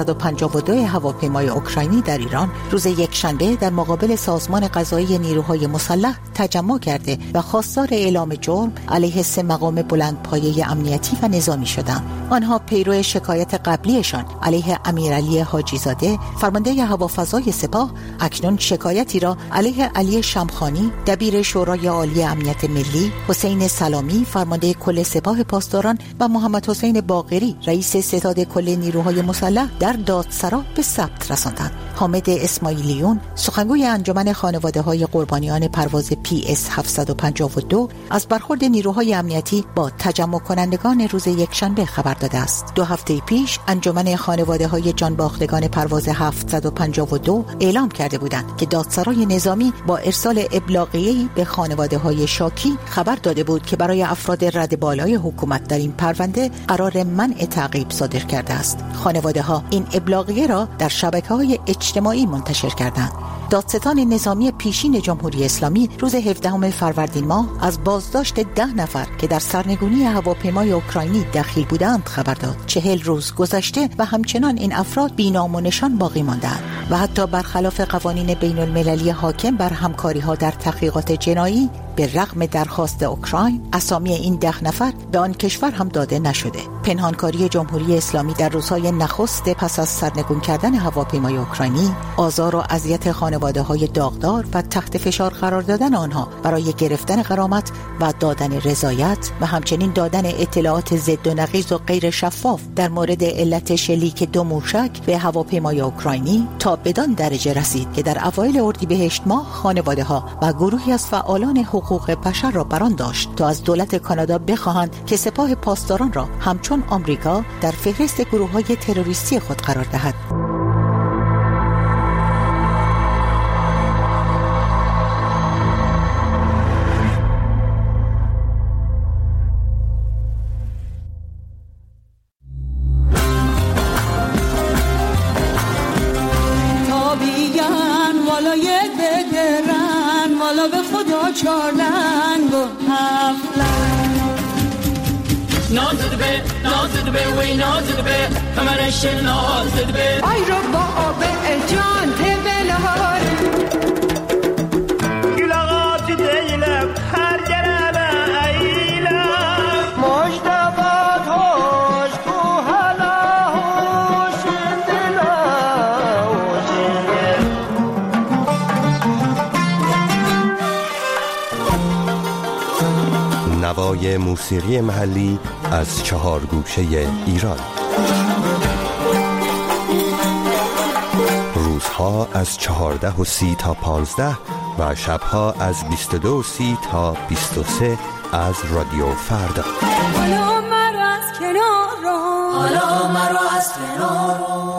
752 هواپیمای اوکراینی در ایران روز یکشنبه در مقابل سازمان قضایی نیروهای مسلح تجمع کرده و خواستار اعلام جرم علیه 3 مقام بلندپایه امنیتی و نظامی شدند. آنها پیرو شکایت قبلیشان علیه امیرعلی حاجی‌زاده، فرمانده هوافضای سپاه، اکنون شکایتی را علیه علی شمخانی، دبیر شورای عالی امنیت ملی، حسین سلامی، فرمانده کل سپاه پاسداران و محمد حسین باقری، رئیس ستاد کل نیروهای مسلح در دادسرا به ثبت رساندند. حامد اسماعیلیون، سخنگوی انجمن خانواده‌های قربانیان پرواز PS 752 از برخورد نیروهای امنیتی با تجمع کنندگان روز یکشنبه خبر داده است. 2 هفته پیش انجمن خانواده‌های جانباختگان پرواز 752 اعلام کرده بودند که دادسرای نظامی با ارسال ابلاغیه‌ای به خانواده‌های شاکی خبر داده بود که برای افراد رد بالای حکومت در این پرونده قرار منع تعقیب صادر کرده است. خانواده‌ها این ابلاغیه را در شبکه‌های اجتماعی منتشر کردند. دادستان نظامی پیشین جمهوری اسلامی روز 17 فروردین ماه از بازداشت 10 نفر که در سرنگونی هواپیمای اوکراینی دخیل بودند خبر داد. 40 روز گذشته و همچنان این افراد بی‌نام و نشان باقی ماندند و حتی برخلاف قوانین بین المللی حاکم بر همکاری‌ها در تحقیقات جنایی، به رغم درخواست اوکراین اسامی این 10 نفر به آن کشور هم داده نشده. پنهانکاری جمهوری اسلامی در روزهای نخست پس از سرنگون کردن هواپیمای اوکراینی، آزار و اذیت خانواده‌های داغدار و تحت فشار قرار دادن آنها برای گرفتن غرامت و دادن رضایت و همچنین دادن اطلاعات ضد و نقیض و غیر شفاف در مورد علت شلیک 2 موشک به هواپیمای اوکراینی تا بدان درجه رسید که در اوایل اردیبهشت ماه خانواده‌ها و گروهی از فعالان حقوق بشر را بران داشت تا از دولت کانادا بخواهند که سپاه پاسداران را همچون آمریکا در فهرست گروه‌های تروریستی خود قرار دهد. آی رو با آب جان تبلهار گلاغات دیلم هر جرم ایلم مجدبات هوش کوهلا هوش دلا نوای موسیقی محلی از 4 گوشه ایران. روزها از 14:30 تا 15 و شبها از 22:30 تا 23 از رادیو فردا. حالا مرا از کنار